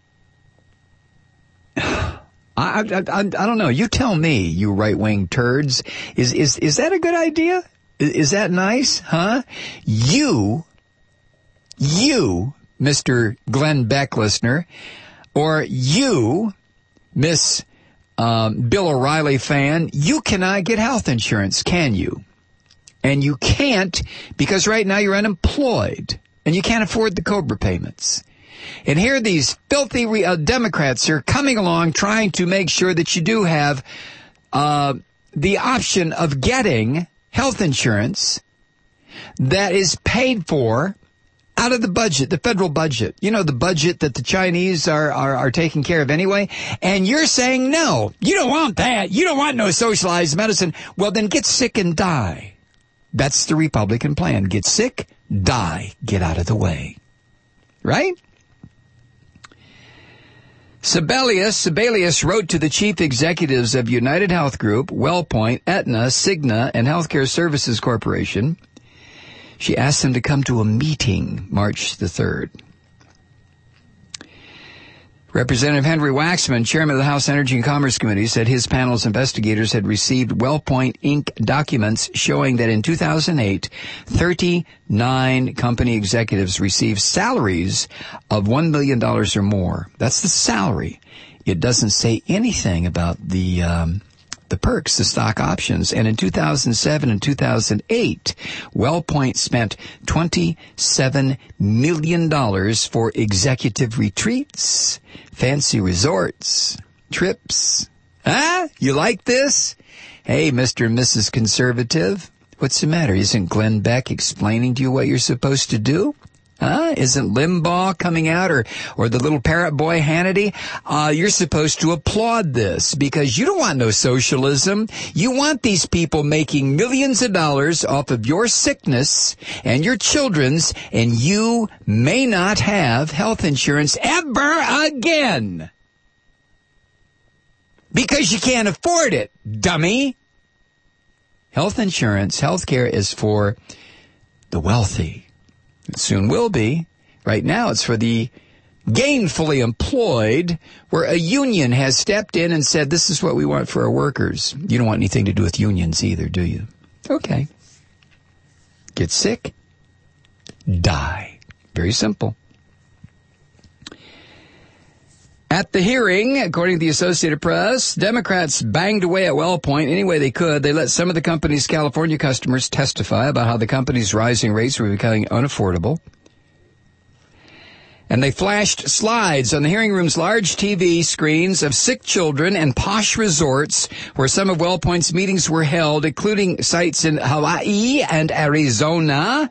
I, I, I, I don't know. You tell me, you right-wing turds. Is, is, is that a good idea? Is that nice, huh? You, you, Mister Glenn Beck listener, or you, Miss um, Bill O'Reilly fan, you cannot get health insurance, can you? And you can't because right now you're unemployed and you can't afford the COBRA payments. And here these filthy re- uh, Democrats are coming along trying to make sure that you do have uh, the option of getting health insurance that is paid for out of the budget, the federal budget. You know, the budget that the Chinese are, are, are taking care of anyway. And you're saying, no, you don't want that. You don't want no socialized medicine. Well, then get sick and die. That's the Republican plan. Get sick, die, get out of the way. Right? Sibelius, Sibelius wrote to the chief executives of United Health Group, WellPoint, Aetna, Cigna, and Healthcare Services Corporation. She asked them to come to a meeting March the third. Representative Henry Waxman, chairman of the House Energy and Commerce Committee, said his panel's investigators had received WellPoint Incorporated documents showing that in two thousand eight, thirty-nine company executives received salaries of one million dollars or more. That's the salary. It doesn't say anything about the um, the perks, the stock options. And in two thousand seven and two thousand eight, WellPoint spent twenty-seven million dollars for executive retreats, fancy resorts, trips. Huh? You like this? Hey, Mister and Missus Conservative, what's the matter? Isn't Glenn Beck explaining to you what you're supposed to do? Huh? Isn't Limbaugh coming out, or, or the little parrot boy Hannity? Uh, you're supposed to applaud this because you don't want no socialism. You want these people making millions of dollars off of your sickness and your children's, and you may not have health insurance ever again because you can't afford it, dummy. Health insurance, health care is for the wealthy. It soon will be. Right now, it's for the gainfully employed, where a union has stepped in and said, this is what we want for our workers. You don't want anything to do with unions either, do you? Okay. Get sick, die. Very simple. At the hearing, according to the Associated Press, Democrats banged away at WellPoint any way they could. They let some of the company's California customers testify about how the company's rising rates were becoming unaffordable. And they flashed slides on the hearing room's large T V screens of sick children and posh resorts where some of WellPoint's meetings were held, including sites in Hawaii and Arizona.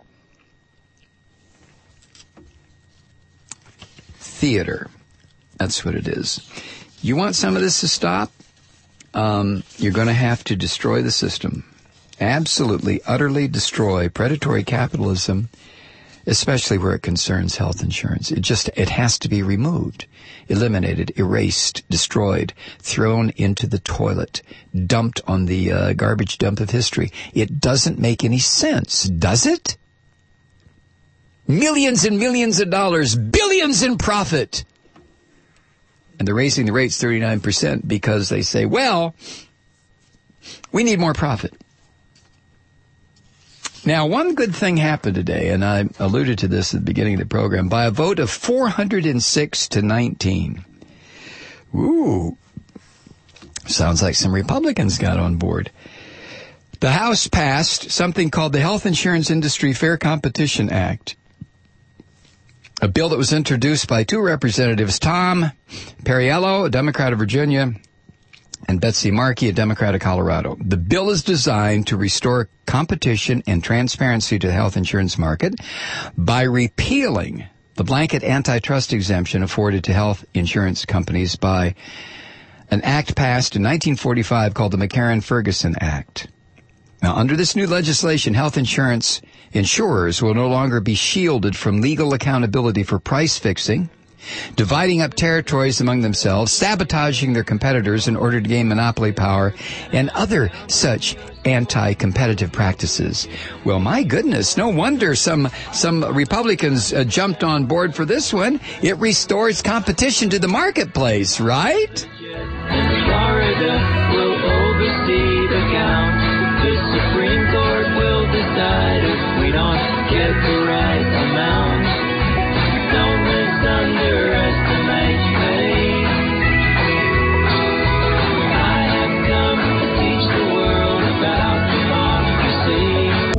Theater. That's what it is. You want some of this to stop? Um, you're going to have to destroy the system. Absolutely, utterly destroy predatory capitalism, especially where it concerns health insurance. It just, it has to be removed, eliminated, erased, destroyed, thrown into the toilet, dumped on the uh, garbage dump of history. It doesn't make any sense, does it? Millions and millions of dollars, billions in profit. And they're raising the rates thirty-nine percent because they say, well, we need more profit. Now, one good thing happened today, and I alluded to this at the beginning of the program, by a vote of four hundred six to nineteen. Ooh, sounds like some Republicans got on board. The House passed something called the Health Insurance Industry Fair Competition Act, a bill that was introduced by two representatives, Tom Perriello, a Democrat of Virginia, and Betsy Markey, a Democrat of Colorado. The bill is designed to restore competition and transparency to the health insurance market by repealing the blanket antitrust exemption afforded to health insurance companies by an act passed in nineteen forty-five called the McCarran-Ferguson Act. Now, under this new legislation, health insurance insurers will no longer be shielded from legal accountability for price fixing, dividing up territories among themselves, sabotaging their competitors in order to gain monopoly power, and other such anti-competitive practices. Well, my goodness, no wonder some some Republicans uh, jumped on board for this one. It restores competition to the marketplace, right? Florida will oversee the count. The Supreme Court will decide if we don't get the right amount. Don't misunderestimate me. I have come to teach the world about democracy.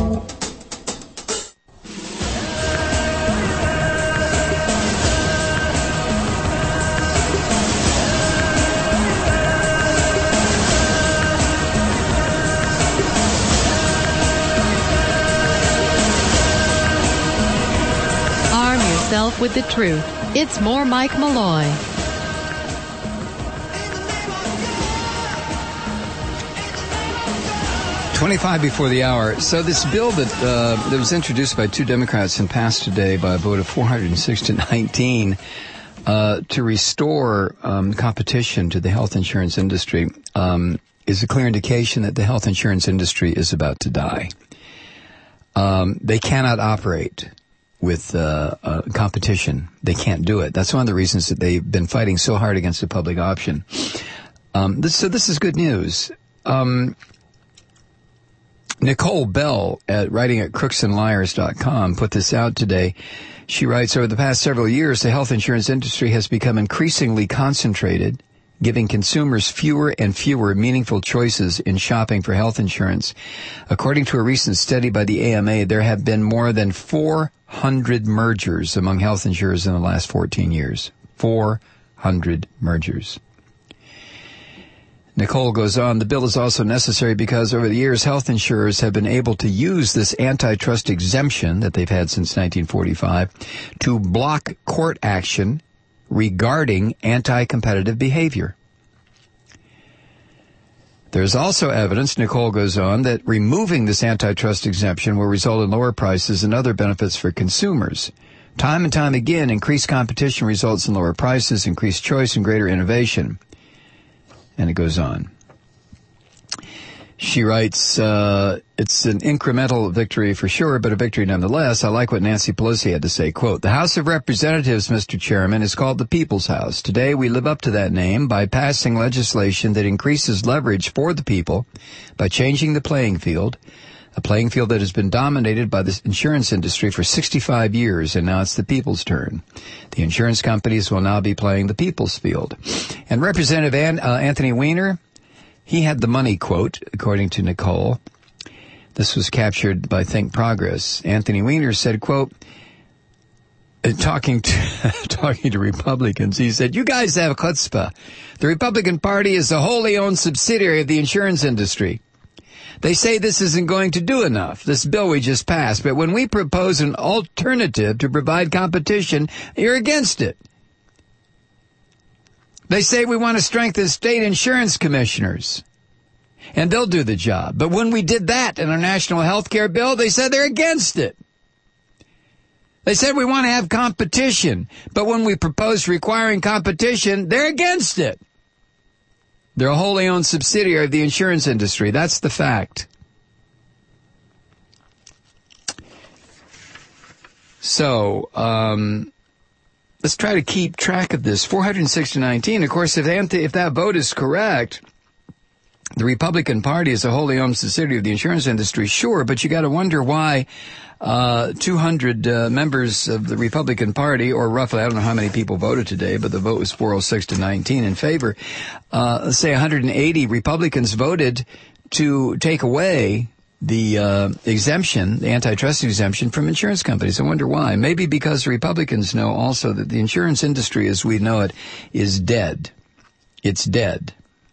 Arm yourself with the truth. It's more Mike Malloy. twenty-five before the hour. So this bill that uh, that was introduced by two Democrats and passed today by a vote of four hundred six to nineteen uh, to restore um, competition to the health insurance industry um, is a clear indication that the health insurance industry is about to die. Um, they cannot operate with uh, uh, competition. They can't do it. That's one of the reasons that they've been fighting so hard against the public option. Um, this, so this is good news. Um, Nicole Bell, at writing at crooks and liars dot com, put this out today. She writes, over the past several years, the health insurance industry has become increasingly concentrated, giving consumers fewer and fewer meaningful choices in shopping for health insurance. According to a recent study by the A M A, there have been more than four hundred mergers among health insurers in the last fourteen years. four hundred mergers. Nicole goes on, the bill is also necessary because over the years, health insurers have been able to use this antitrust exemption that they've had since nineteen forty-five to block court action regarding anti-competitive behavior. There's also evidence, Nicole goes on, that removing this antitrust exemption will result in lower prices and other benefits for consumers. Time and time again, increased competition results in lower prices, increased choice, and greater innovation. And it goes on. She writes, uh, it's an incremental victory for sure, but a victory nonetheless. I like what Nancy Pelosi had to say. Quote, the House of Representatives, Mister Chairman, is called the People's House. Today we live up to that name by passing legislation that increases leverage for the people by changing the playing field, a playing field that has been dominated by the insurance industry for sixty-five years, and now it's the people's turn. The insurance companies will now be playing the people's field. And Representative An- uh, Anthony Weiner, he had the money quote, according to Nicole. This was captured by Think Progress. Anthony Weiner said, quote, uh, talking to talking to Republicans, he said, you guys have chutzpah. The Republican Party is a wholly owned subsidiary of the insurance industry. They say this isn't going to do enough, this bill we just passed, but when we propose an alternative to provide competition, you're against it. They say we want to strengthen state insurance commissioners, and they'll do the job. But when we did that in our national health care bill, they said they're against it. They said we want to have competition, but when we proposed requiring competition, they're against it. They're a wholly owned subsidiary of the insurance industry. That's the fact. So, um, let's try to keep track of this. four hundred six to nineteen. Of course, if, if that vote is correct, the Republican Party is a wholly owned subsidiary of the insurance industry, sure, but you got to wonder why uh two hundred uh, members of the Republican Party, or roughly, I don't know how many people voted today, but the vote was four oh six to nineteen in favor. Uh let's say one hundred eighty Republicans voted to take away the uh exemption, the antitrust exemption from insurance companies. I wonder why. Maybe because Republicans know also that the insurance industry as we know it is dead. It's dead.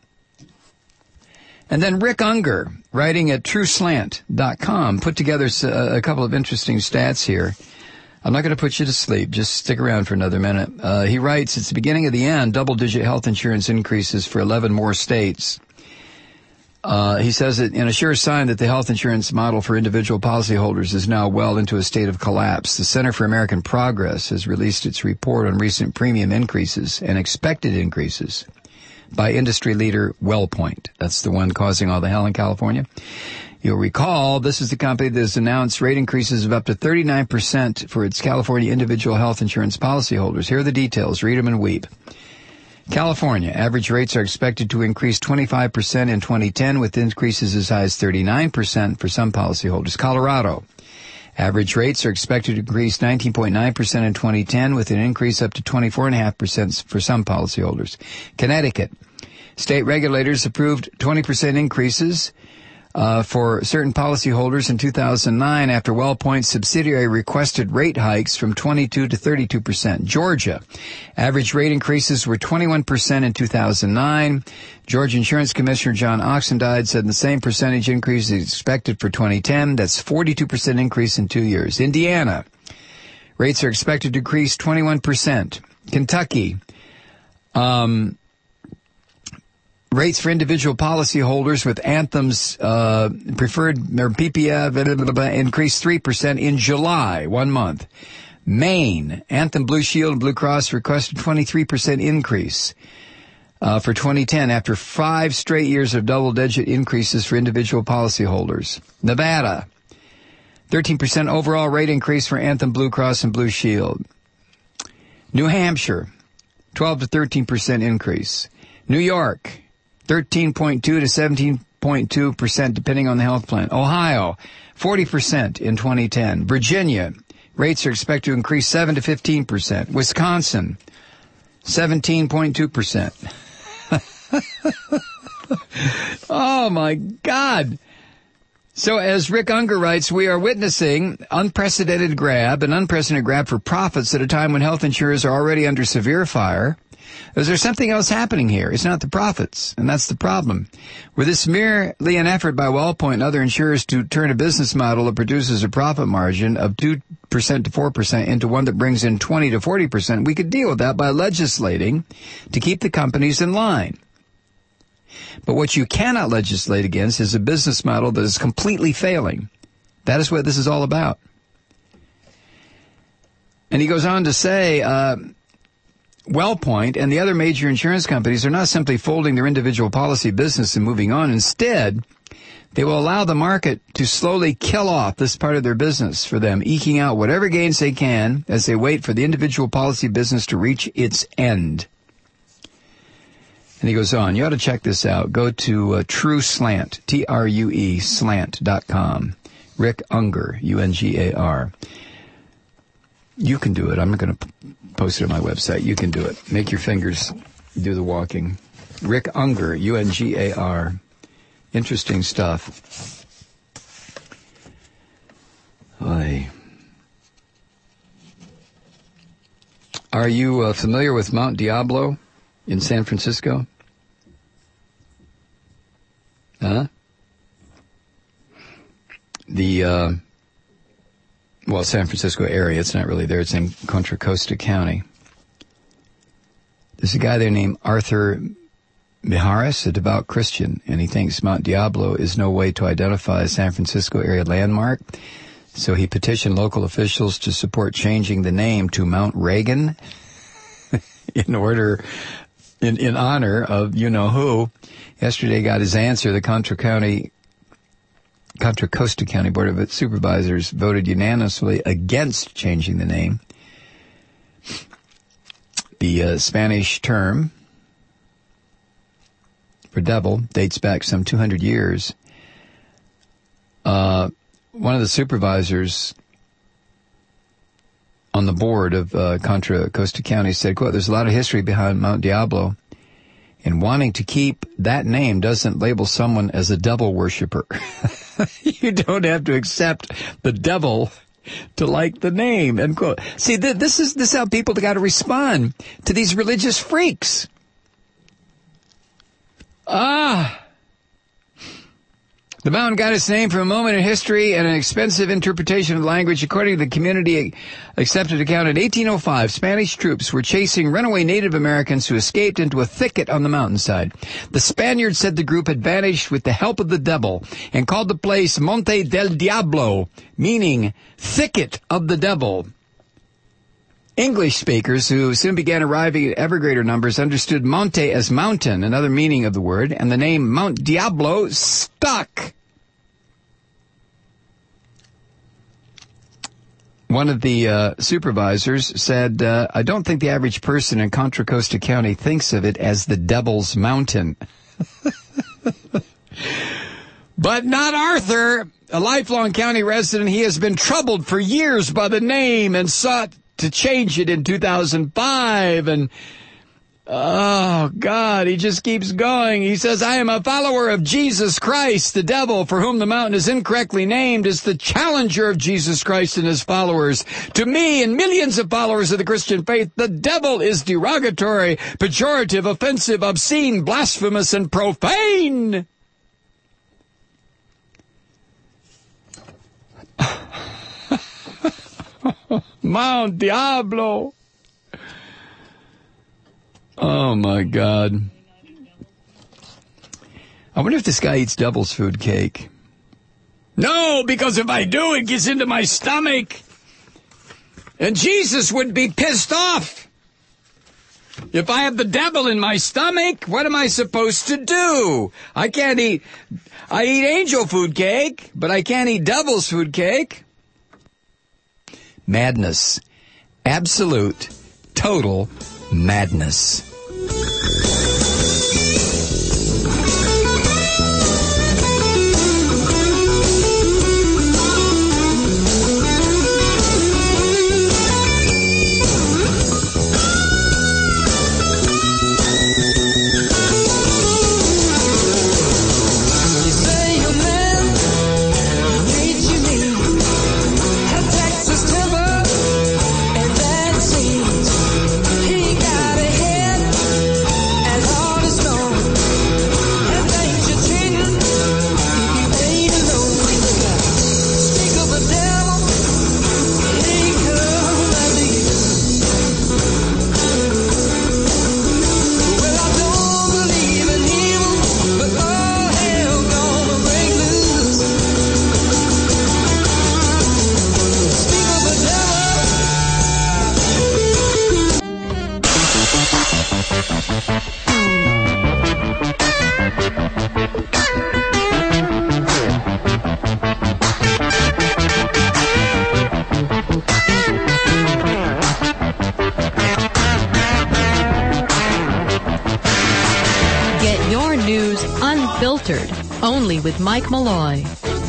And then Rick Unger, writing at true slant dot com, put together a couple of interesting stats here. I'm not going to put you to sleep. Just stick around for another minute. Uh, he writes, it's the beginning of the end, double-digit health insurance increases for eleven more states. Uh, he says it in a sure sign that the health insurance model for individual policyholders is now well into a state of collapse. The Center for American Progress has released its report on recent premium increases and expected increases by industry leader WellPoint. That's the one causing all the hell in California. You'll recall, this is the company that has announced rate increases of up to thirty-nine percent for its California individual health insurance policyholders. Here are the details. Read them and weep. California, average rates are expected to increase twenty-five percent in twenty ten, with increases as high as thirty-nine percent for some policyholders. Colorado, average rates are expected to increase nineteen point nine percent in twenty ten, with an increase up to twenty-four point five percent for some policyholders. Connecticut, state regulators approved twenty percent increases uh, for certain policyholders in two thousand nine after WellPoint's subsidiary requested rate hikes from twenty-two to thirty-two percent. Georgia, average rate increases were twenty-one percent in two thousand nine. Georgia Insurance Commissioner John Oxendide said the same percentage increase is expected for twenty ten. That's forty-two percent increase in two years. Indiana, rates are expected to increase twenty-one percent. Kentucky, um, rates for individual policyholders with Anthem's uh, preferred or P P F increased three percent in July, one month. Maine, Anthem Blue Shield and Blue Cross requested twenty-three percent increase uh, for twenty ten after five straight years of double-digit increases for individual policyholders. Nevada, thirteen percent overall rate increase for Anthem Blue Cross and Blue Shield. New Hampshire, twelve to thirteen percent increase. New York, thirteen point two to seventeen point two percent depending on the health plan. Ohio, forty percent in twenty ten. Virginia, rates are expected to increase seven to fifteen percent. Wisconsin, seventeen point two percent. Oh my God. So as Rick Unger writes, we are witnessing unprecedented grab, an unprecedented grab for profits at a time when health insurers are already under severe fire. Is there something else happening here? It's not the profits, and that's the problem. Were this merely an effort by WellPoint and other insurers to turn a business model that produces a profit margin of two percent to four percent into one that brings in twenty to forty percent, we could deal with that by legislating to keep the companies in line. But what you cannot legislate against is a business model that is completely failing. That is what this is all about. And he goes on to say, uh, WellPoint and the other major insurance companies are not simply folding their individual policy business and moving on. Instead, they will allow the market to slowly kill off this part of their business for them, eking out whatever gains they can as they wait for the individual policy business to reach its end. And he goes on, you ought to check this out. Go to uh, True Slant, T R U E, slant dot com. Rick Unger, U N G A R. You can do it. I'm not going to post it on my website. You can do it. Make your fingers do the walking. Rick Unger, U N G A R. Interesting stuff. Oy. Are you uh, familiar with Mount Diablo in San Francisco? Huh? The, uh, well, San Francisco area, it's not really there. It's in Contra Costa County. There's a guy there named Arthur Mijares, a devout Christian, and he thinks Mount Diablo is no way to identify a San Francisco area landmark. So he petitioned local officials to support changing the name to Mount Reagan in order, in, in honor of you-know-who. Yesterday got his answer. The Contra County, Contra Costa County Board of Supervisors voted unanimously against changing the name. The uh, Spanish term for devil dates back some two hundred years. Uh, one of the supervisors on the board of uh, Contra Costa County said, quote, there's a lot of history behind Mount Diablo, and wanting to keep that name doesn't label someone as a devil worshiper. You don't have to accept the devil to like the name, end quote. See, th- this is this is how people got to respond to these religious freaks. Ah. The mountain got its name from a moment in history and an expensive interpretation of language. According to the community accepted account, in eighteen oh five, Spanish troops were chasing runaway Native Americans who escaped into a thicket on the mountainside. The Spaniards said the group had vanished with the help of the devil and called the place Monte del Diablo, meaning thicket of the devil. English speakers who soon began arriving at ever greater numbers understood monte as mountain, another meaning of the word, and the name Mount Diablo stuck. One of the uh, supervisors said, uh, I don't think the average person in Contra Costa County thinks of it as the Devil's Mountain. But not Arthur, a lifelong county resident. He has been troubled for years by the name and sought to change it in two thousand five, and oh, God, he just keeps going. He says, I am a follower of Jesus Christ. The devil, for whom the mountain is incorrectly named, is the challenger of Jesus Christ and his followers. To me and millions of followers of the Christian faith, the devil is derogatory, pejorative, offensive, obscene, blasphemous, and profane. Mount Diablo. Oh, my God. I wonder if this guy eats devil's food cake. No, because if I do, it gets into my stomach. And Jesus would be pissed off. If I have the devil in my stomach, what am I supposed to do? I can't eat, I eat angel food cake, but I can't eat devil's food cake. Madness. Absolute, total madness. Unfiltered, only with Mike Malloy.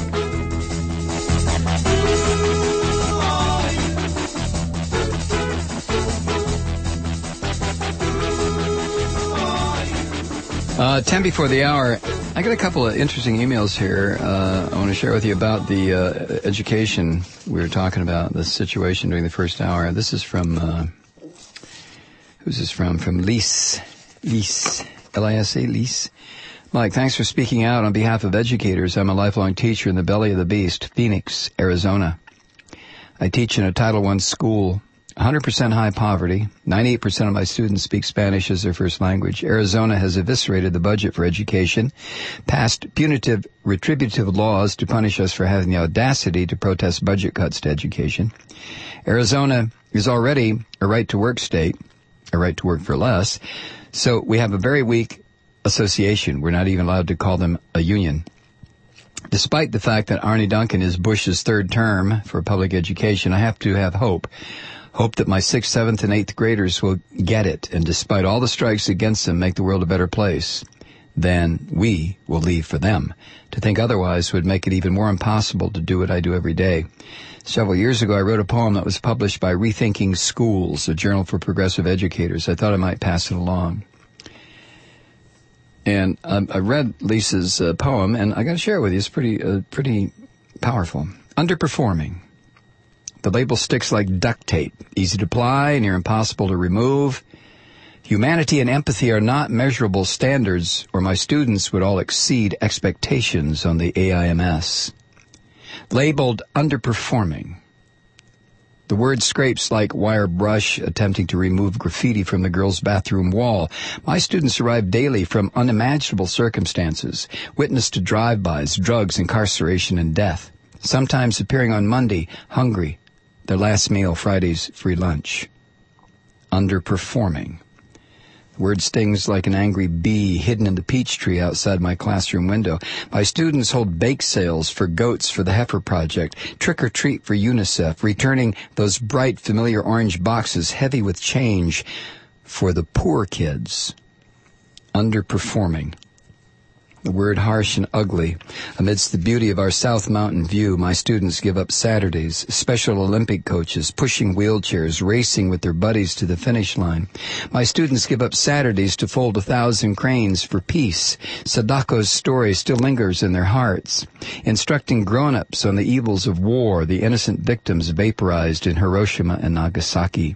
Uh, ten before the hour. I got a couple of interesting emails here. Uh, I want to share with you about the uh, education we were talking about, the situation during the first hour. This is from, uh, who's this from? From Lise. Lise. L I S A, Lise. Mike, thanks for speaking out on behalf of educators. I'm a lifelong teacher in the belly of the beast, Phoenix, Arizona. I teach in a Title one school, one hundred percent high poverty. ninety-eight percent of my students speak Spanish as their first language. Arizona has eviscerated the budget for education, passed punitive, retributive laws to punish us for having the audacity to protest budget cuts to education. Arizona is already a right-to-work state, a right to work for less, so we have a very weak association. We're not even allowed to call them a union. Despite the fact that Arne Duncan is Bush's third term for public education, I have to have hope. Hope that my sixth, seventh, and eighth graders will get it, and despite all the strikes against them, make the world a better place. Then we will leave for them. To think otherwise would make it even more impossible to do what I do every day. Several years ago, I wrote a poem that was published by Rethinking Schools, a journal for progressive educators. I thought I might pass it along. And um, I read Lisa's uh, poem, and I got to share it with you. It's pretty, uh, pretty powerful. Underperforming. The label sticks like duct tape, easy to apply, near impossible to remove. Humanity and empathy are not measurable standards, or my students would all exceed expectations on the A I M S. Labeled underperforming. The word scrapes like wire brush attempting to remove graffiti from the girls' bathroom wall. My students arrive daily from unimaginable circumstances, witness to drive-bys, drugs, incarceration, and death. Sometimes appearing on Monday, hungry, their last meal Friday's free lunch. Underperforming. The word stings like an angry bee hidden in the peach tree outside my classroom window. My students hold bake sales for goats for the Heifer Project, trick or treat for UNICEF, returning those bright, familiar orange boxes heavy with change for the poor kids. Underperforming. The word harsh and ugly. Amidst the beauty of our South Mountain view, my students give up Saturdays, Special Olympic coaches, pushing wheelchairs, racing with their buddies to the finish line. My students give up Saturdays to fold a thousand cranes for peace. Sadako's story still lingers in their hearts, instructing grown-ups on the evils of war, the innocent victims vaporized in Hiroshima and Nagasaki.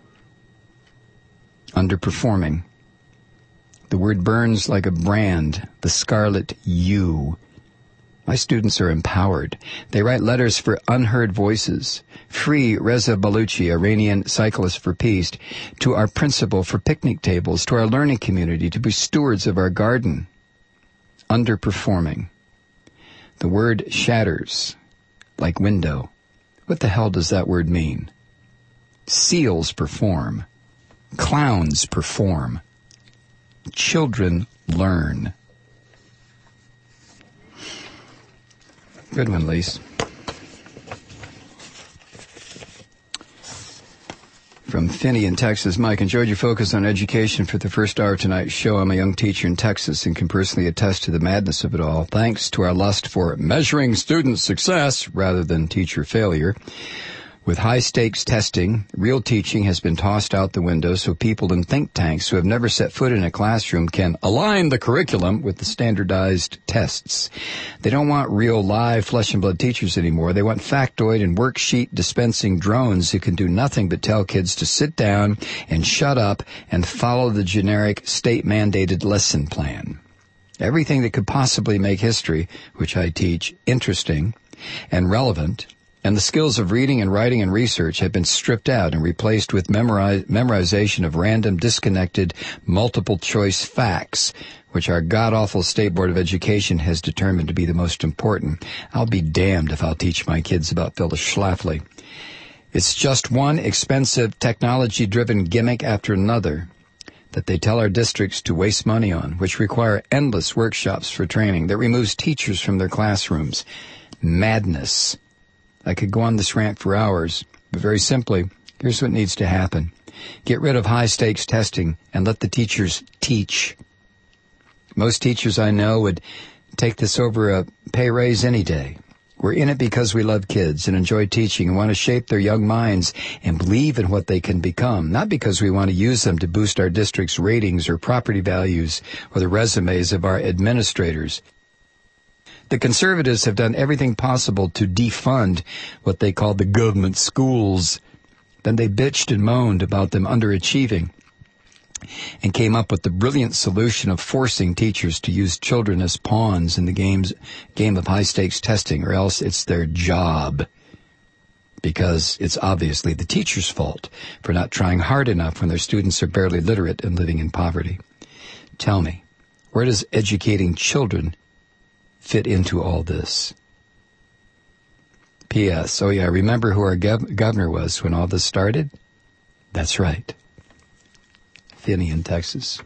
Underperforming. The word burns like a brand, the scarlet U. My students are empowered. They write letters for unheard voices. Free Reza Baluchi, Iranian cyclist for peace, to our principal for picnic tables, to our learning community, to be stewards of our garden. Underperforming. The word shatters, like window. What the hell does that word mean? Seals perform. Clowns perform. Children learn. Good one, Lise. From Finney in Texas. Mike, enjoyed your focus on education for the first hour of tonight's show. I'm a young teacher in Texas and can personally attest to the madness of it all. Thanks to our lust for measuring student success rather than teacher failure. With high-stakes testing, real teaching has been tossed out the window so people in think tanks who have never set foot in a classroom can align the curriculum with the standardized tests. They don't want real, live, flesh-and-blood teachers anymore. They want factoid and worksheet-dispensing drones who can do nothing but tell kids to sit down and shut up and follow the generic state-mandated lesson plan. Everything that could possibly make history, which I teach, interesting and relevant, and the skills of reading and writing and research have been stripped out and replaced with memorize, memorization of random, disconnected, multiple-choice facts, which our god-awful State Board of Education has determined to be the most important. I'll be damned if I'll teach my kids about Phyllis Schlafly. It's just one expensive, technology-driven gimmick after another that they tell our districts to waste money on, which require endless workshops for training, that removes teachers from their classrooms. Madness. I could go on this rant for hours, but very simply, here's what needs to happen. Get rid of high-stakes testing and let the teachers teach. Most teachers I know would take this over a pay raise any day. We're in it because we love kids and enjoy teaching and want to shape their young minds and believe in what they can become, not because we want to use them to boost our district's ratings or property values or the resumes of our administrators. The conservatives have done everything possible to defund what they call the government schools. Then they bitched and moaned about them underachieving and came up with the brilliant solution of forcing teachers to use children as pawns in the game's, game of high-stakes testing, or else it's their job. Because it's obviously the teacher's fault for not trying hard enough when their students are barely literate and living in poverty. Tell me, where does educating children fit into all this? P S. Oh, yeah, remember who our gov- governor was when all this started? That's right. Finney in Texas.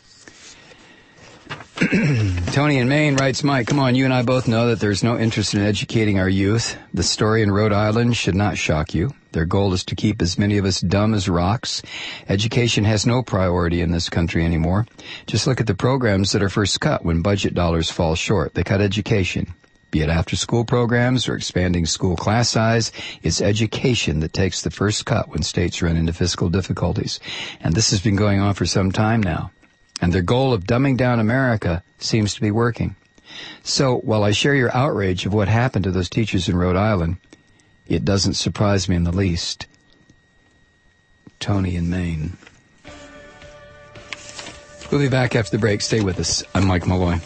Tony in Maine writes, Mike, come on, you and I both know that there's no interest in educating our youth. The story in Rhode Island should not shock you. Their goal is to keep as many of us dumb as rocks. Education has no priority in this country anymore. Just look at the programs that are first cut when budget dollars fall short. They cut education. Be it after-school programs or expanding school class size, it's education that takes the first cut when states run into fiscal difficulties. And this has been going on for some time now. And their goal of dumbing down America seems to be working. So, while I share your outrage of what happened to those teachers in Rhode Island, it doesn't surprise me in the least. Tony in Maine. We'll be back after the break. Stay with us. I'm Mike Malloy.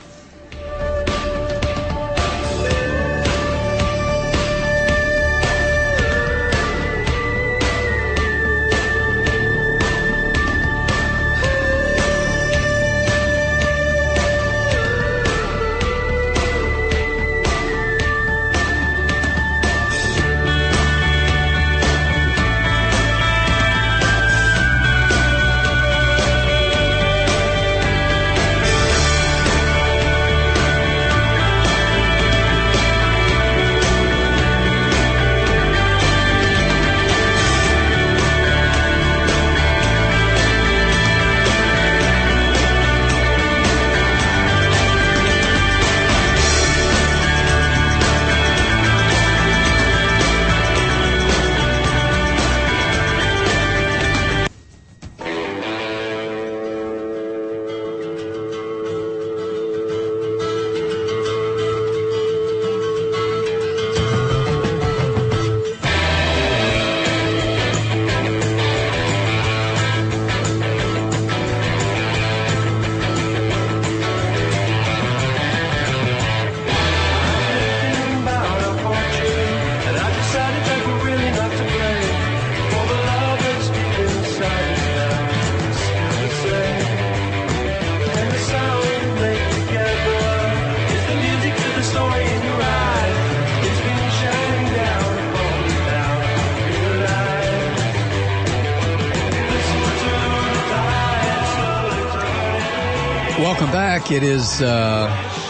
Welcome back. It is uh,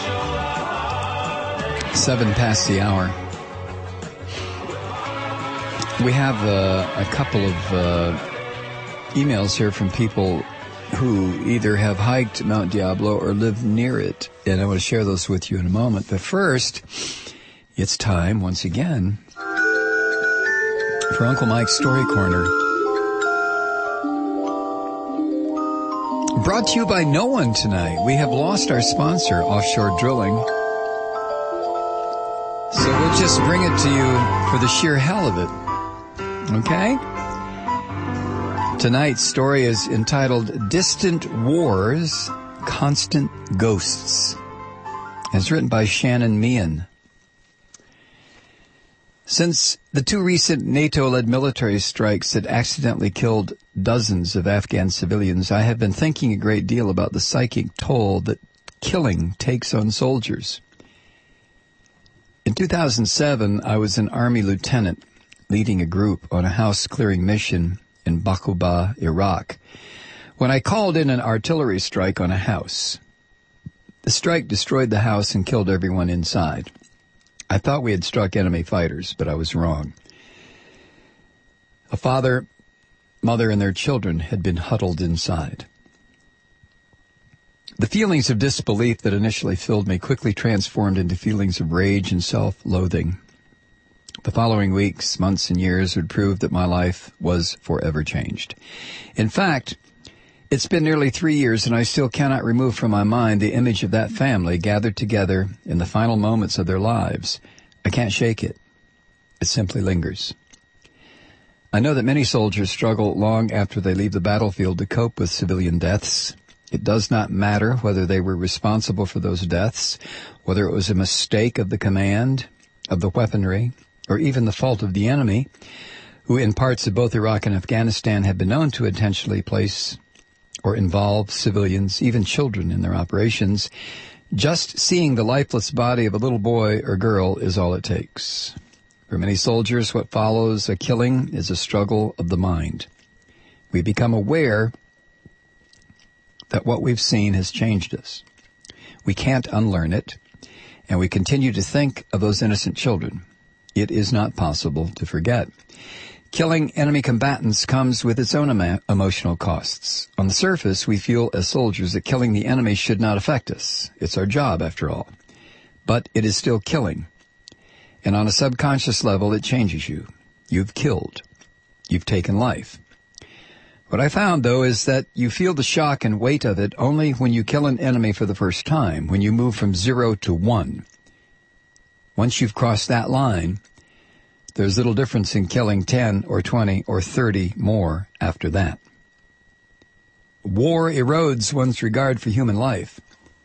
seven past the hour. We have uh, a couple of uh, emails here from people who either have hiked Mount Diablo or live near it, and I want to share those with you in a moment. But first, it's time, once again, for Uncle Mike's Story Corner. Brought to you by no one tonight. We have lost our sponsor, Offshore Drilling. So we'll just bring it to you for the sheer hell of it. Okay? Tonight's story is entitled Distant Wars, Constant Ghosts. It's written by Shannon Meehan. Since the two recent NATO-led military strikes that accidentally killed dozens of Afghan civilians, I have been thinking a great deal about the psychic toll that killing takes on soldiers. In two thousand seven, I was an Army lieutenant leading a group on a house-clearing mission in Baquba, Iraq, when I called in an artillery strike on a house. The strike destroyed the house and killed everyone inside. I thought we had struck enemy fighters, but I was wrong. A father, mother, and their children had been huddled inside. The feelings of disbelief that initially filled me quickly transformed into feelings of rage and self-loathing. The following weeks, months, and years would prove that my life was forever changed. In fact, it's been nearly three years, and I still cannot remove from my mind the image of that family gathered together in the final moments of their lives. I can't shake it. It simply lingers. I know that many soldiers struggle long after they leave the battlefield to cope with civilian deaths. It does not matter whether they were responsible for those deaths, whether it was a mistake of the command, of the weaponry, or even the fault of the enemy, who in parts of both Iraq and Afghanistan have been known to intentionally place or involve civilians, even children, in their operations. Just seeing the lifeless body of a little boy or girl is all it takes. For many soldiers, what follows a killing is a struggle of the mind. We become aware that what we've seen has changed us. We can't unlearn it, and we continue to think of those innocent children. It is not possible to forget. Killing enemy combatants comes with its own emo- emotional costs. On the surface, we feel as soldiers that killing the enemy should not affect us. It's our job, after all. But it is still killing. And on a subconscious level, it changes you. You've killed. You've taken life. What I found, though, is that you feel the shock and weight of it only when you kill an enemy for the first time, when you move from zero to one. Once you've crossed that line, there's little difference in killing ten or twenty or thirty more after that. War erodes one's regard for human life.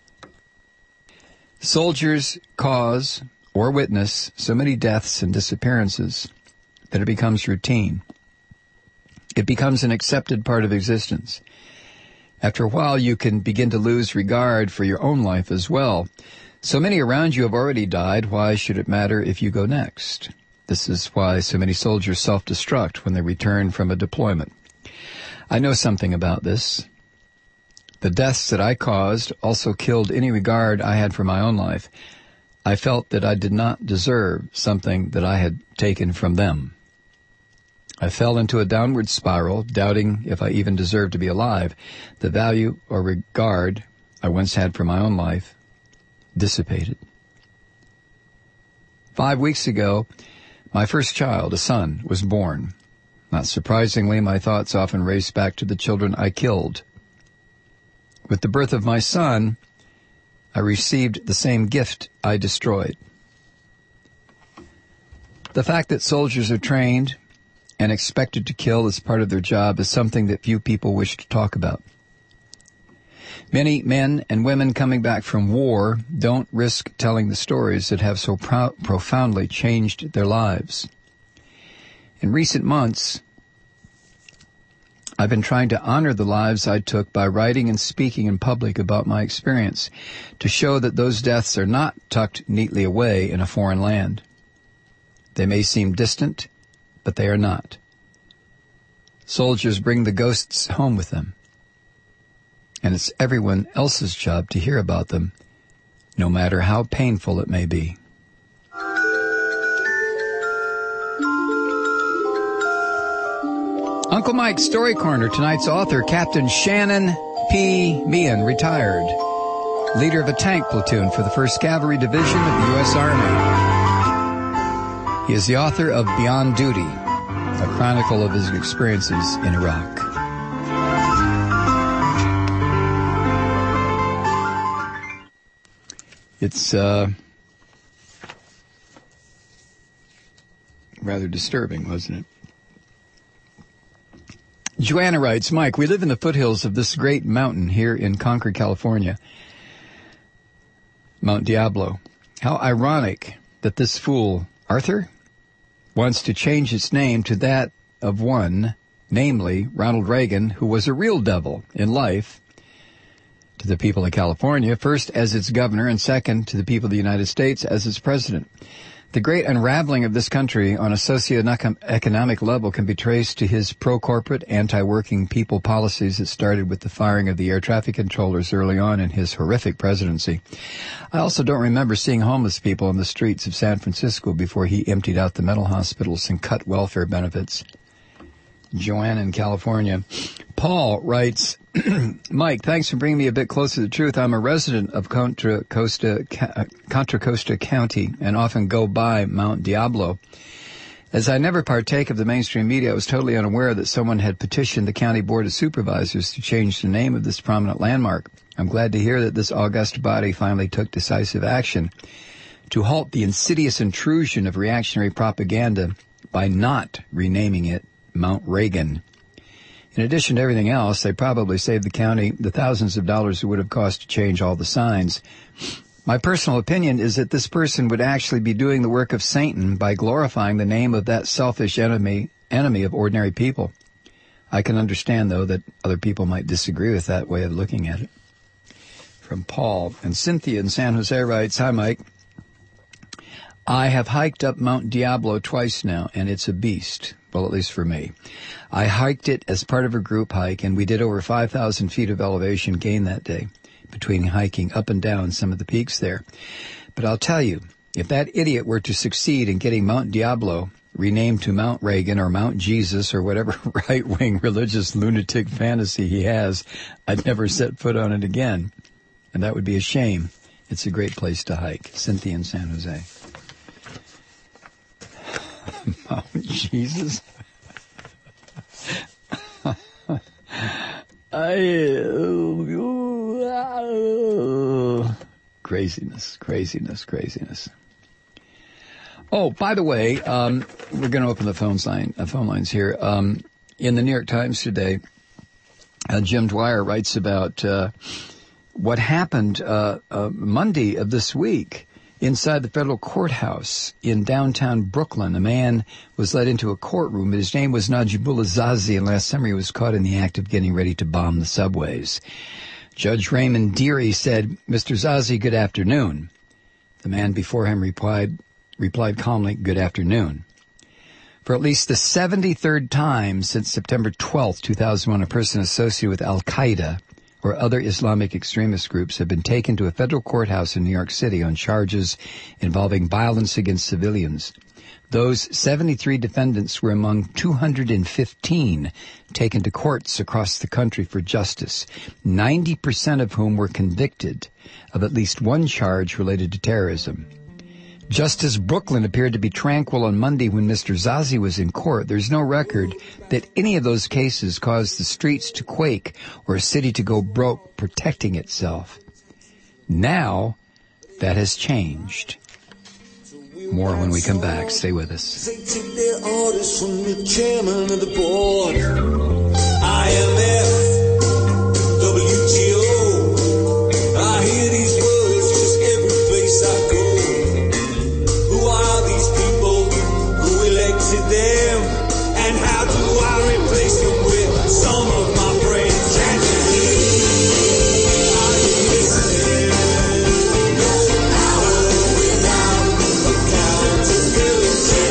Soldiers cause or witness so many deaths and disappearances that it becomes routine. It becomes an accepted part of existence. After a while, you can begin to lose regard for your own life as well. So many around you have already died. Why should it matter if you go next? This is why so many soldiers self-destruct when they return from a deployment. I know something about this. The deaths that I caused also killed any regard I had for my own life. I felt that I did not deserve something that I had taken from them. I fell into a downward spiral, doubting if I even deserved to be alive. The value or regard I once had for my own life dissipated. Five weeks ago, my first child, a son, was born. Not surprisingly, my thoughts often race back to the children I killed. With the birth of my son, I received the same gift I destroyed. The fact that soldiers are trained and expected to kill as part of their job is something that few people wish to talk about. Many men and women coming back from war don't risk telling the stories that have so pro- profoundly changed their lives. In recent months, I've been trying to honor the lives I took by writing and speaking in public about my experience, to show that those deaths are not tucked neatly away in a foreign land. They may seem distant, but they are not. Soldiers bring the ghosts home with them. and it's everyone else's job to hear about them, no matter how painful it may be. Uncle Mike's Story Corner, tonight's author, Captain Shannon P. Meehan, retired, leader of a tank platoon for the first Cavalry Division of the U S Army. He is the author of Beyond Duty, a chronicle of his experiences in Iraq. It's uh, rather disturbing, wasn't it? Joanna writes, Mike, we live in the foothills of this great mountain here in Concord, California, Mount Diablo. How ironic that this fool, Arthur, wants to change its name to that of one, namely Ronald Reagan, who was a real devil in life to the people of California, first as its governor and second to the people of the United States as its president. The great unraveling of this country on a socioeconomic level can be traced to his pro-corporate, anti-working people policies that started with the firing of the air traffic controllers early on in his horrific presidency. I also don't remember seeing homeless people on the streets of San Francisco before he emptied out the mental hospitals and cut welfare benefits. Joanne in California. Paul writes, Mike, thanks for bringing me a bit closer to the truth. I'm a resident of Contra Costa, Contra Costa County and often go by Mount Diablo. As I never partake of the mainstream media, I was totally unaware that someone had petitioned the County Board of Supervisors to change the name of this prominent landmark. I'm glad to hear that this august body finally took decisive action to halt the insidious intrusion of reactionary propaganda by not renaming it Mount Reagan. In addition to everything else, they probably saved the county the thousands of dollars it would have cost to change all the signs. My personal opinion is that this person would actually be doing the work of Satan by glorifying the name of that selfish enemy, enemy of ordinary people. I can understand, though, that other people might disagree with that way of looking at it. From Paul. And Cynthia in San Jose writes, Hi, Mike. I have hiked up Mount Diablo twice now, and it's a beast. Well, at least for me. I hiked it as part of a group hike, and we did over five thousand feet of elevation gain that day between hiking up and down some of the peaks there. But I'll tell you, if that idiot were to succeed in getting Mount Diablo renamed to Mount Reagan or Mount Jesus or whatever right-wing religious lunatic fantasy he has, I'd never set foot on it again. And that would be a shame. It's a great place to hike. Cynthia in San Jose. Mount Jesus. I, uh, craziness, craziness, craziness. Oh, by the way, um, we're going to open the phone line, uh, phone lines here. Um, in the New York Times today, uh, Jim Dwyer writes about uh, what happened uh, uh, Monday of this week. Inside the federal courthouse in downtown Brooklyn, a man was led into a courtroom. His name was Najibullah Zazi, and last summer he was caught in the act of getting ready to bomb the subways. Judge Raymond Deary said, Mister Zazi, good afternoon. The man before him replied, replied calmly, good afternoon. For at least the seventy-third time since September twelfth, two thousand one, a person associated with Al-Qaeda or other Islamic extremist groups have been taken to a federal courthouse in New York City on charges involving violence against civilians. Those seventy-three defendants were among two hundred fifteen taken to courts across the country for justice, ninety percent of whom were convicted of at least one charge related to terrorism. Just as Brooklyn appeared to be tranquil on Monday when Mister Zazi was in court, there's no record that any of those cases caused the streets to quake or a city to go broke protecting itself. Now, that has changed. More when we come back. Stay with us. They take their orders from the chairman of the board. I M F, W T O. I hear these words just every place I go. Who are these people who elected them? And how do I replace them with some of my friends? And are you listening? No power without accountability.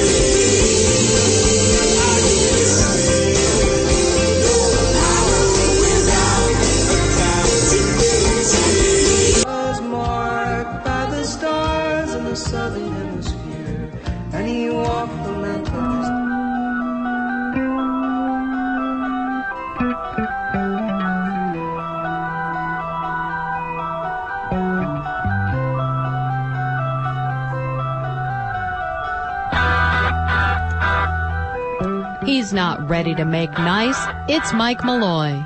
Are you listening? No power without accountability. not ready to make nice, it's Mike Malloy.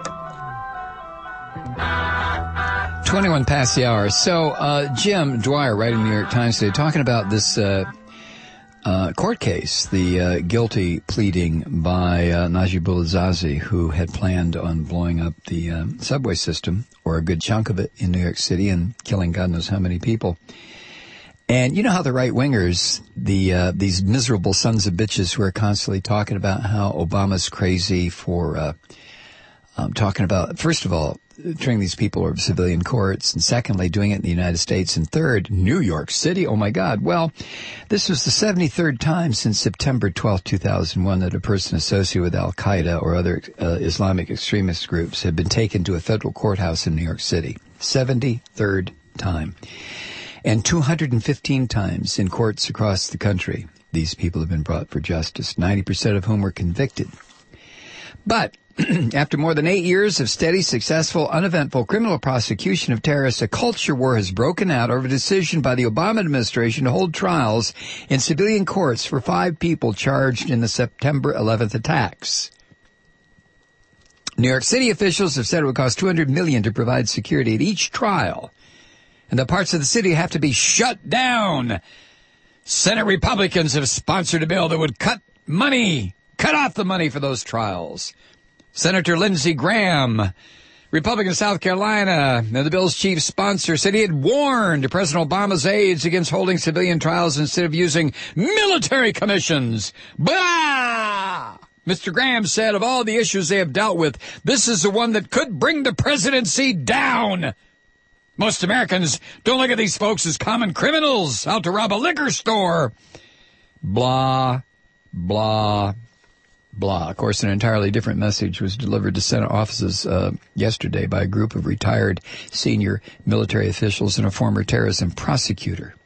twenty-one past the hour. So, uh, Jim Dwyer, writing New York Times today, talking about this uh, uh, court case, the uh, guilty pleading by uh, Najibullah Zazi, who had planned on blowing up the uh, subway system, or a good chunk of it, in New York City and killing God knows how many people. And you know how the right-wingers, the uh, these miserable sons of bitches who are constantly talking about how Obama's crazy for uh, um, talking about, first of all, turning these people over to civilian courts, and secondly, doing it in the United States, and third, New York City. Oh, my God. Well, this was the seventy-third time since September twelfth, two thousand one, that a person associated with Al-Qaeda or other uh, Islamic extremist groups had been taken to a federal courthouse in New York City. seventy-third time. And two hundred fifteen times in courts across the country, these people have been brought for justice, ninety percent of whom were convicted. But after more than eight years of steady, successful, uneventful criminal prosecution of terrorists, a culture war has broken out over a decision by the Obama administration to hold trials in civilian courts for five people charged in the September eleventh attacks. New York City officials have said it would cost two hundred million dollars to provide security at each trial, and the parts of the city have to be shut down. Senate Republicans have sponsored a bill that would cut money, cut off the money for those trials. Senator Lindsey Graham, Republican of South Carolina, the bill's chief sponsor, said he had warned President Obama's aides against holding civilian trials instead of using military commissions. Blah! Mister Graham said of all the issues they have dealt with, this is the one that could bring the presidency down. Most Americans don't look at these folks as common criminals out to rob a liquor store. Blah, blah, blah. Of course, an entirely different message was delivered to Senate offices uh, yesterday by a group of retired senior military officials and a former terrorism prosecutor.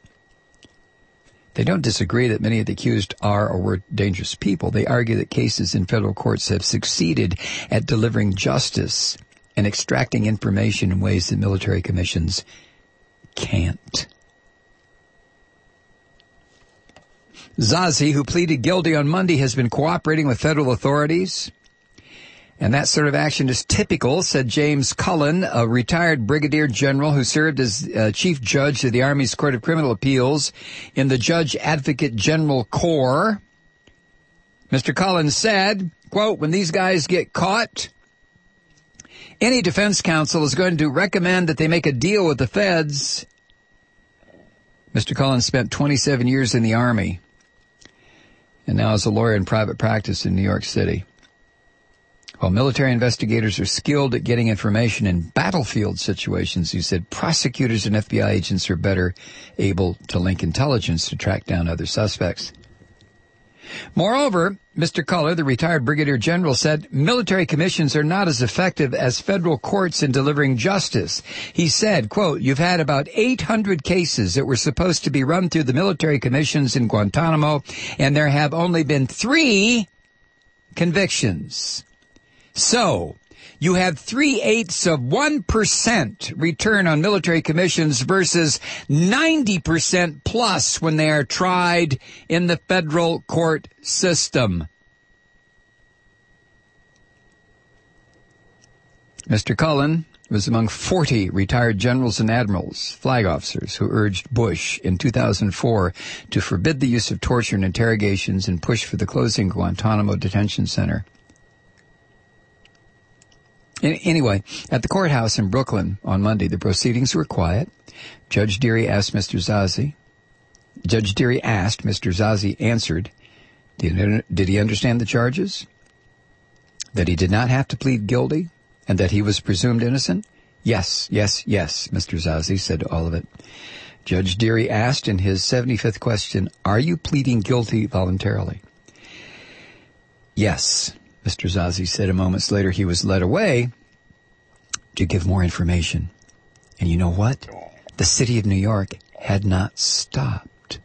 They don't disagree that many of the accused are or were dangerous people. They argue that cases in federal courts have succeeded at delivering justice and extracting information in ways that military commissions can't. Zazi, who pleaded guilty on Monday, has been cooperating with federal authorities. And that sort of action is typical, said James Cullen, a retired brigadier general who served as uh, chief judge of the Army's Court of Criminal Appeals in the Judge Advocate General Corps. Mister Cullen said, quote, when these guys get caught, any defense counsel is going to recommend that they make a deal with the feds. Mister Cullen spent twenty-seven years in the Army and now is a lawyer in private practice in New York City. While military investigators are skilled at getting information in battlefield situations, he said prosecutors and F B I agents are better able to link intelligence to track down other suspects. Moreover, Mister Culler, the retired brigadier general, said military commissions are not as effective as federal courts in delivering justice. He said, quote, you've had about eight hundred cases that were supposed to be run through the military commissions in Guantanamo, and there have only been three convictions. So, you have three-eighths of one percent return on military commissions versus ninety percent plus when they are tried in the federal court system. Mister Cullen was among forty retired generals and admirals, flag officers, who urged Bush in two thousand four to forbid the use of torture and interrogations and push for the closing of Guantanamo Detention Center. Anyway, at the courthouse in Brooklyn on Monday, the proceedings were quiet. Judge Deary asked Mister Zazi. Judge Deary asked, Mister Zazi answered, did, did he understand the charges? That he did not have to plead guilty? And that he was presumed innocent? Yes, yes, yes, Mister Zazi said all of it. Judge Deary asked in his seventy-fifth question, are you pleading guilty voluntarily? Yes. Mister Zazi said a moment later he was led away to give more information. And you know what? The city of New York had not stopped.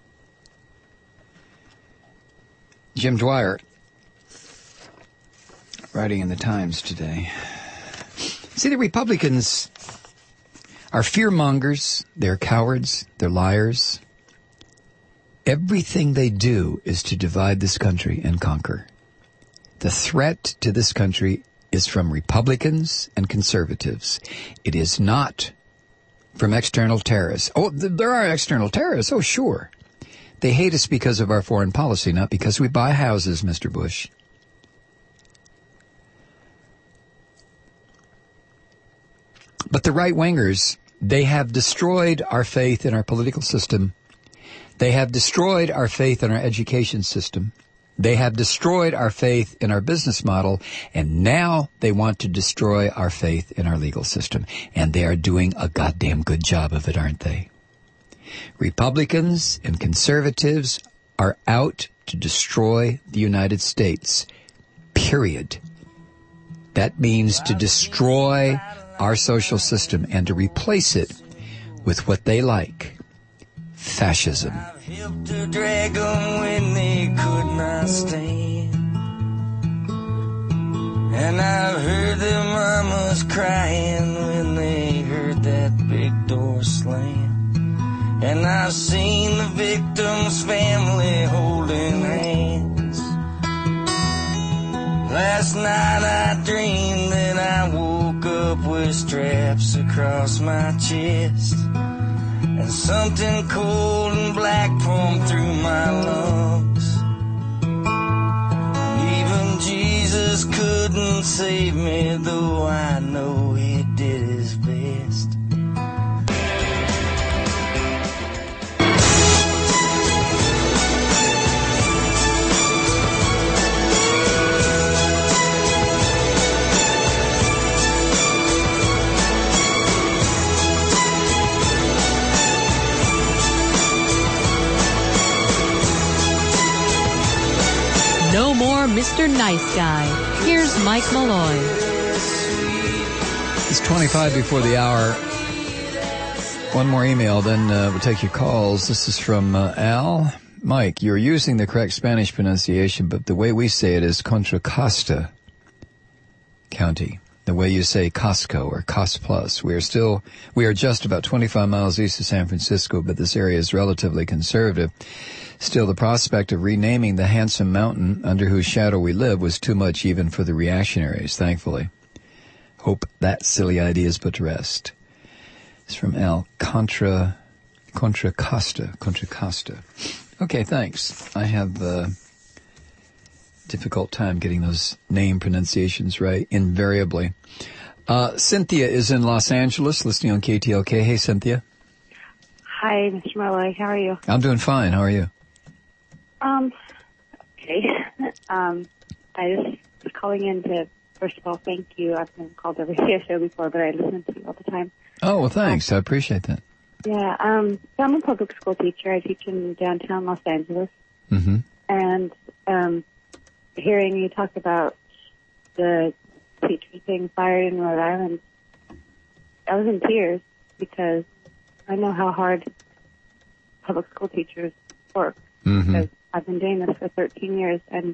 Jim Dwyer, writing in the Times today. See, the Republicans are fearmongers, they're cowards, they're liars. Everything they do is to divide this country and conquer. The threat to this country is from Republicans and conservatives. It is not from external terrorists. Oh, th- there are external terrorists. Oh, sure. They hate us because of our foreign policy, not because we buy houses, Mister Bush. But the right-wingers, they have destroyed our faith in our political system. They have destroyed our faith in our education system. They have destroyed our faith in our business model, and now they want to destroy our faith in our legal system. And they are doing a goddamn good job of it, aren't they? Republicans and conservatives are out to destroy the United States. Period. That means to destroy our social system and to replace it with what they like. Fascism. Helped to drag 'em when they could not stand. And I've heard their mamas crying when they heard that big door slam. And I've seen the victim's family holding hands. Last night I dreamed that I woke up with straps across my chest. And something cold and black pumped through my lungs. Even Jesus couldn't save me, though I know he did his best. No more Mister Nice Guy. Here's Mike Malloy. It's twenty-five before the hour. One more email, then uh, we'll take your calls. This is from uh, Al. Mike, you're using the correct Spanish pronunciation, but the way we say it is Contra Costa County. The way you say Costco or Cost Plus. We are still, we are just about twenty-five miles east of San Francisco, but this area is relatively conservative. Still, the prospect of renaming the handsome mountain under whose shadow we live was too much even for the reactionaries, thankfully. Hope that silly idea is put to rest. It's from Al. Contra, Contra Costa, Contra Costa. Okay, thanks. I have a difficult time getting those name pronunciations right, invariably. Uh, Cynthia is in Los Angeles, listening on K T L K. Hey, Cynthia. Hi, Mister Malloy. How are you? I'm doing fine. How are you? Um, okay. um, I just was calling in to, first of all, thank you. I've been called every show before, but I listen to you all the time. Oh, well, thanks. Um, I appreciate that. Yeah, um, so I'm a public school teacher. I teach in downtown Los Angeles. Mm-hmm. And um, hearing you talk about the teachers being fired in Rhode Island, I was in tears because I know how hard public school teachers work. Mm-hmm. Because I've been doing this for thirteen years, and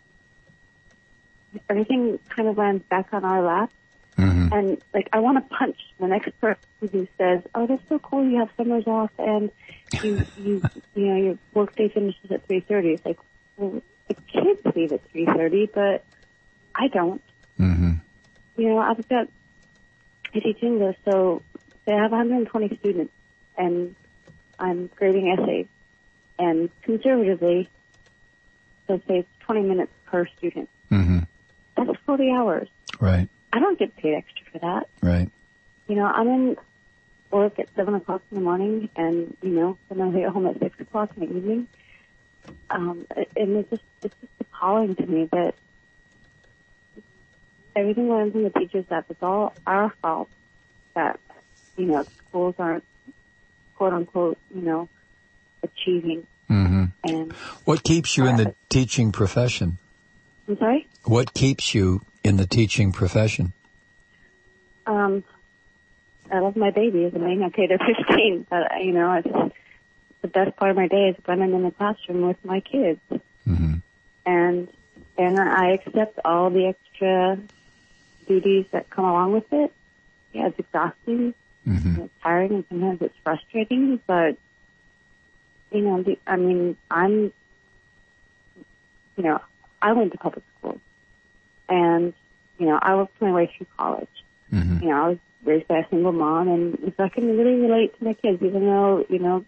everything kind of lands back on our lap. Mm-hmm. And, like, I want to punch the next person who says, oh, that's so cool, you have summers off, and you, you, you know, your workday finishes at three thirty. It's like, well, the kids leave at three thirty, but I don't. Mm-hmm. You know, I've got, I teach English, so say I have one hundred twenty students, and I'm grading essays. And conservatively, so say it's twenty minutes per student. Mm-hmm. That's forty hours. Right. I don't get paid extra for that. Right. You know, I'm in work at seven o'clock in the morning, and, you know, then I get home at six o'clock in the evening. Um, and it's just, it's just appalling to me that everything lands on the teachers, that it's all our fault that, you know, schools aren't, quote unquote, you know, achieving. Mm-hmm. And what keeps you uh, in the teaching profession? I'm sorry? What keeps you in the teaching profession? Um, I love my babies. I mean, okay, they're fifteen, but, you know, it's the best part of my day is when I'm in the classroom with my kids. Mm-hmm. And, and I accept all the extra duties that come along with it. Yeah, it's exhausting. Mm-hmm. It's tiring, and sometimes it's frustrating, but, you know, the, I mean, I'm, you know, I went to public school, And, you know, I worked my way through college. Mm-hmm. You know, I was raised by a single mom, and so I can really relate to my kids, even though, you know,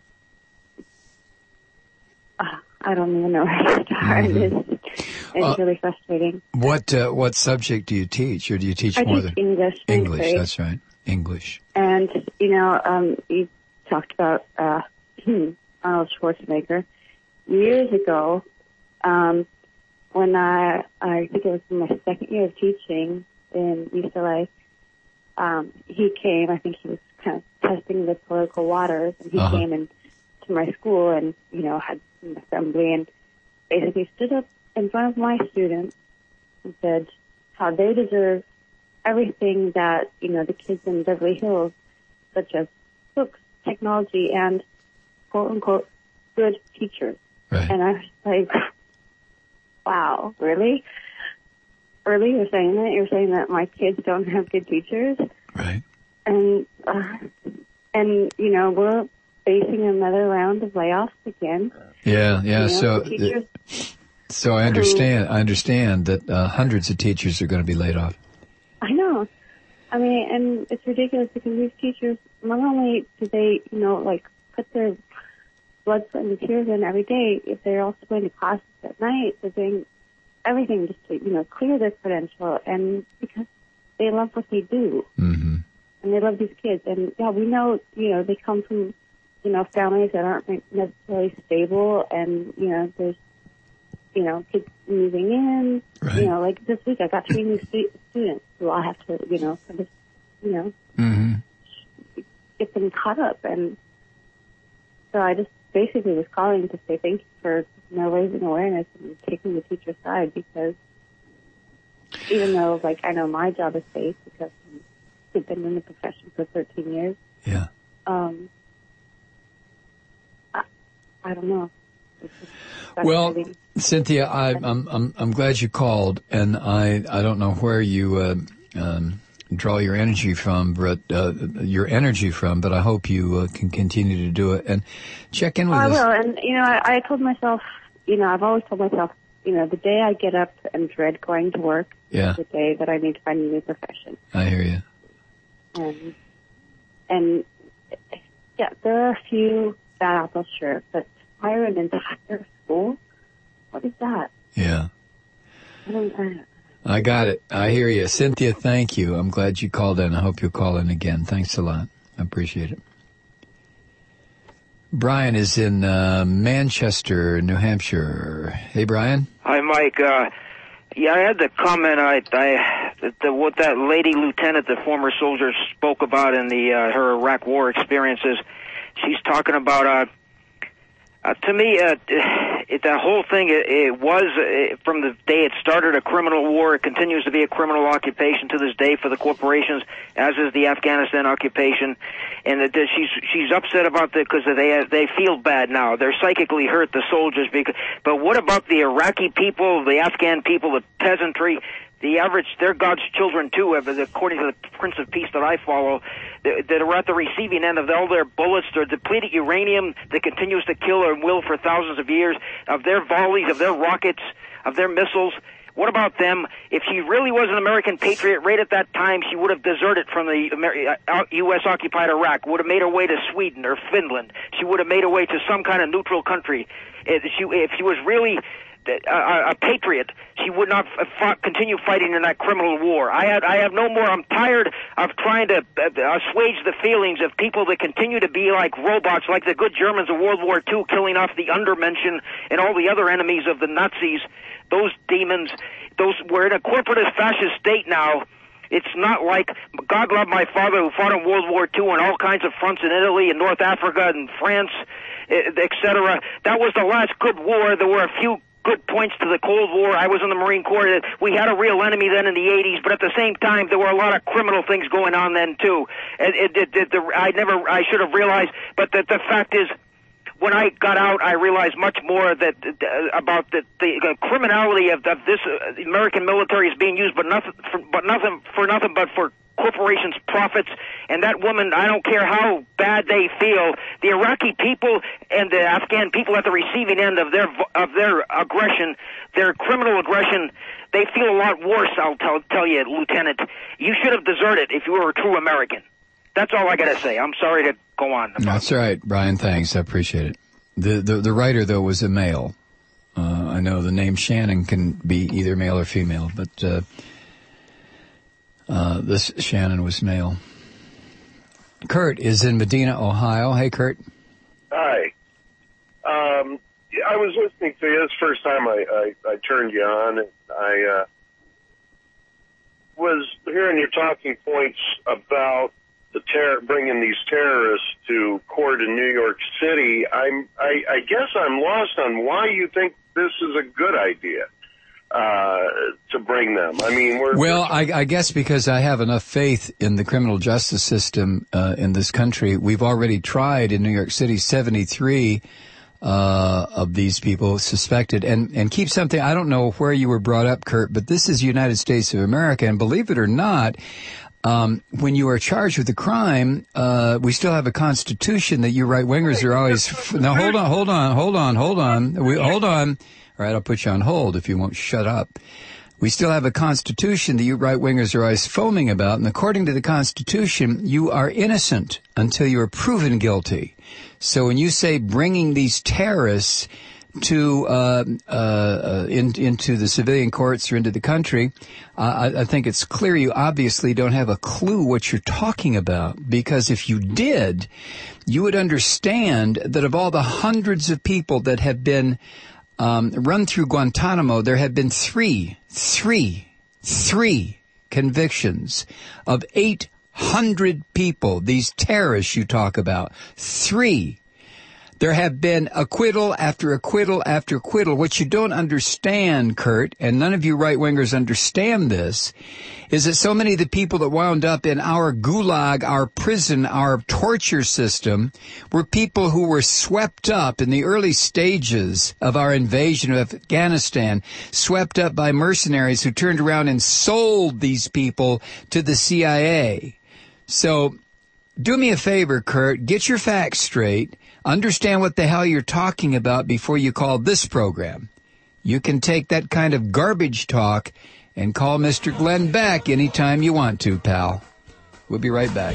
uh, I don't even know where to start. Mm-hmm. It's, it's Uh, really frustrating. What uh, what subject do you teach, or do you teach I more teach than English. ninth English? grade. That's right, English. And, you know, um, you talked about uh, Arnold Schwarzenegger. Years ago, um, when I, I think it was in my second year of teaching in U C L A, um, he came, I think he was kind of testing the political waters, and he Uh-huh. came in to my school and, you know, had an assembly and basically stood up in front of my students and said how they deserve everything that, you know, the kids in Beverly Hills, such as books, technology, and quote-unquote good teachers. Right. And I was like, wow, really? Really, you're saying that? You're saying that my kids don't have good teachers? Right. And, uh, and you know, we're facing another round of layoffs again. Yeah, yeah. You know, So, the teachers so I understand. I understand that uh, hundreds of teachers are going to be laid off. I know. I mean, and it's ridiculous because these teachers, not only do they, you know, like put their blood, sweat, and tears in every day, if they're also going to classes at night, they're doing everything just to, you know, clear their credential, and because they love what they do, Mm-hmm. and they love these kids. And yeah, we know, you know, they come from, you know, families that aren't necessarily stable, and you know, there's, you know, kids moving in. Right. You know, like this week I got three new stu- students who I have to, you know, kind of, you know, Mm-hmm. get them caught up. And so I just basically was calling to say thank you for, you know, raising awareness and taking the teacher's side, because even though, like, I know my job is safe because I've been in the profession for thirteen years, Yeah. um, I, I don't know. It's just Well, frustrating. Cynthia, I, I'm I'm I'm glad you called, and I I don't know where you uh, um, draw your energy from, but uh, your energy from, but I hope you uh, can continue to do it and check in with I us. will, and you know, I, I told myself, you know, I've always told myself, you know, the day I get up and dread going to work Yeah. is the day that I need to find a new profession. I hear you. And, and yeah, there are a few bad apples, sure, but to hire an entire school, what is that? Yeah. I don't, I don't I got it. I hear you. Cynthia, thank you. I'm glad you called in. I hope you'll call in again. Thanks a lot. I appreciate it. Brian is in uh, Manchester, New Hampshire. Hey, Brian. Hi, Mike. Uh, yeah, I had the comment I, I the, the, what that lady lieutenant, the former soldier, spoke about in the uh, her Iraq War experiences. She's talking about, uh, uh, to me, uh, it, that whole thing, it, it was, uh, from the day it started, a criminal war. It continues to be a criminal occupation to this day for the corporations, as is the Afghanistan occupation. And that she's she's upset about that because they they feel bad now. They're psychically hurt, the soldiers. Because, but what about the Iraqi people, the Afghan people, the peasantry? The average, they're God's children too, according to the Prince of Peace that I follow, that are at the receiving end of all their bullets, their depleted uranium that continues to kill and will for thousands of years, of their volleys, of their rockets, of their missiles. What about them? If she really was an American patriot right at that time, she would have deserted from the U S occupied Iraq, would have made her way to Sweden or Finland. She would have made her way to some kind of neutral country. If she, if she was really a, a patriot, she would not fought, continue fighting in that criminal war. I have, I have no more. I'm tired of trying to uh, assuage the feelings of people that continue to be like robots, like the good Germans of World War Two, killing off the Undermenschen and all the other enemies of the Nazis. Those demons, those we're in a corporatist fascist state now. It's not like God loved my father who fought in World War Two on all kinds of fronts in Italy and North Africa and France, et cetera. That was the last good war. There were a few good points to the Cold War. I was in the Marine Corps. We had a real enemy then in the eighties, but at the same time, there were a lot of criminal things going on then too. It, it, it, the, I never, I should have realized, but the, the fact is, when I got out, I realized much more that uh, about the, the criminality of, of this uh, American military is being used, but nothing, for, but nothing for nothing but for corporations' profits. And that woman, I don't care how bad they feel, the Iraqi people and the Afghan people at the receiving end of their of their aggression, their criminal aggression, they feel a lot worse, I'll tell, tell you, Lieutenant. You should have deserted if you were a true American. That's all I got to say. I'm sorry to go on. That's all right, Brian. Thanks. I appreciate it. The, the, the writer, though, was a male. Uh, I know the name Shannon can be either male or female, but uh, uh, this Shannon was male. Kurt is in Medina, Ohio. Hey, Kurt. Hi. Um, I was listening to you. It's the first time I, I, I turned you on. And I uh, was hearing your talking points about the ter- bringing these terrorists to court in New York City. I'm, I, I guess I'm lost on why you think this is a good idea uh, to bring them. I mean, we're... Well, I, I guess because I have enough faith in the criminal justice system uh, in this country. We've already tried in New York City seventy-three uh, of these people suspected. And, and keep something, I don't know where you were brought up, Kurt, but this is the United States of America. And believe it or not, Um, when you are charged with a crime, uh, we still have a constitution that you right-wingers are always... F- now, hold on, hold on, hold on, hold on. We, hold on. All right, I'll put you on hold if you won't shut up. We still have a constitution that you right-wingers are always foaming about, and according to the constitution, you are innocent until you are proven guilty. So when you say bringing these terrorists to uh, uh, uh in, into the civilian courts or into the country, uh, I, I think it's clear you obviously don't have a clue what you're talking about, because if you did, you would understand that of all the hundreds of people that have been um, run through Guantanamo, there have been three, three, three convictions of eight hundred people, these terrorists you talk about, three. There have been acquittal after acquittal after acquittal. What you don't understand, Kurt, and none of you right-wingers understand this, is that so many of the people that wound up in our gulag, our prison, our torture system, were people who were swept up in the early stages of our invasion of Afghanistan, swept up by mercenaries who turned around and sold these people to the C I A. So do me a favor, Kurt, get your facts straight. Understand what the hell you're talking about before you call this program. You can take that kind of garbage talk and call Mister Glenn Beck anytime you want to, pal. We'll be right back.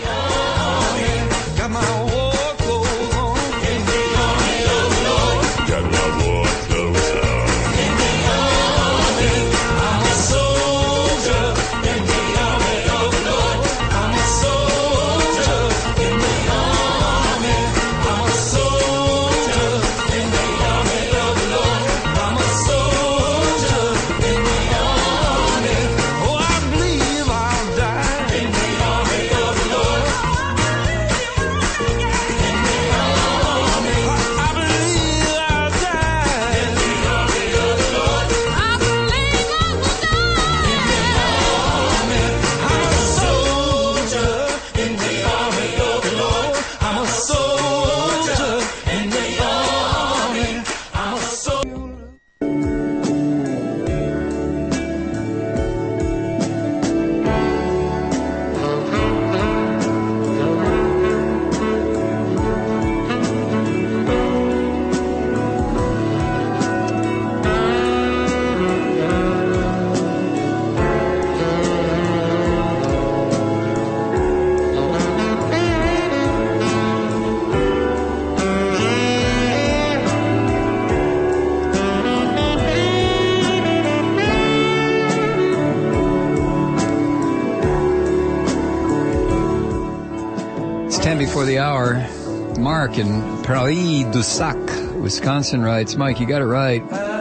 Before the hour, Mark in Prairie du Sac, Wisconsin writes, Mike, you got it right.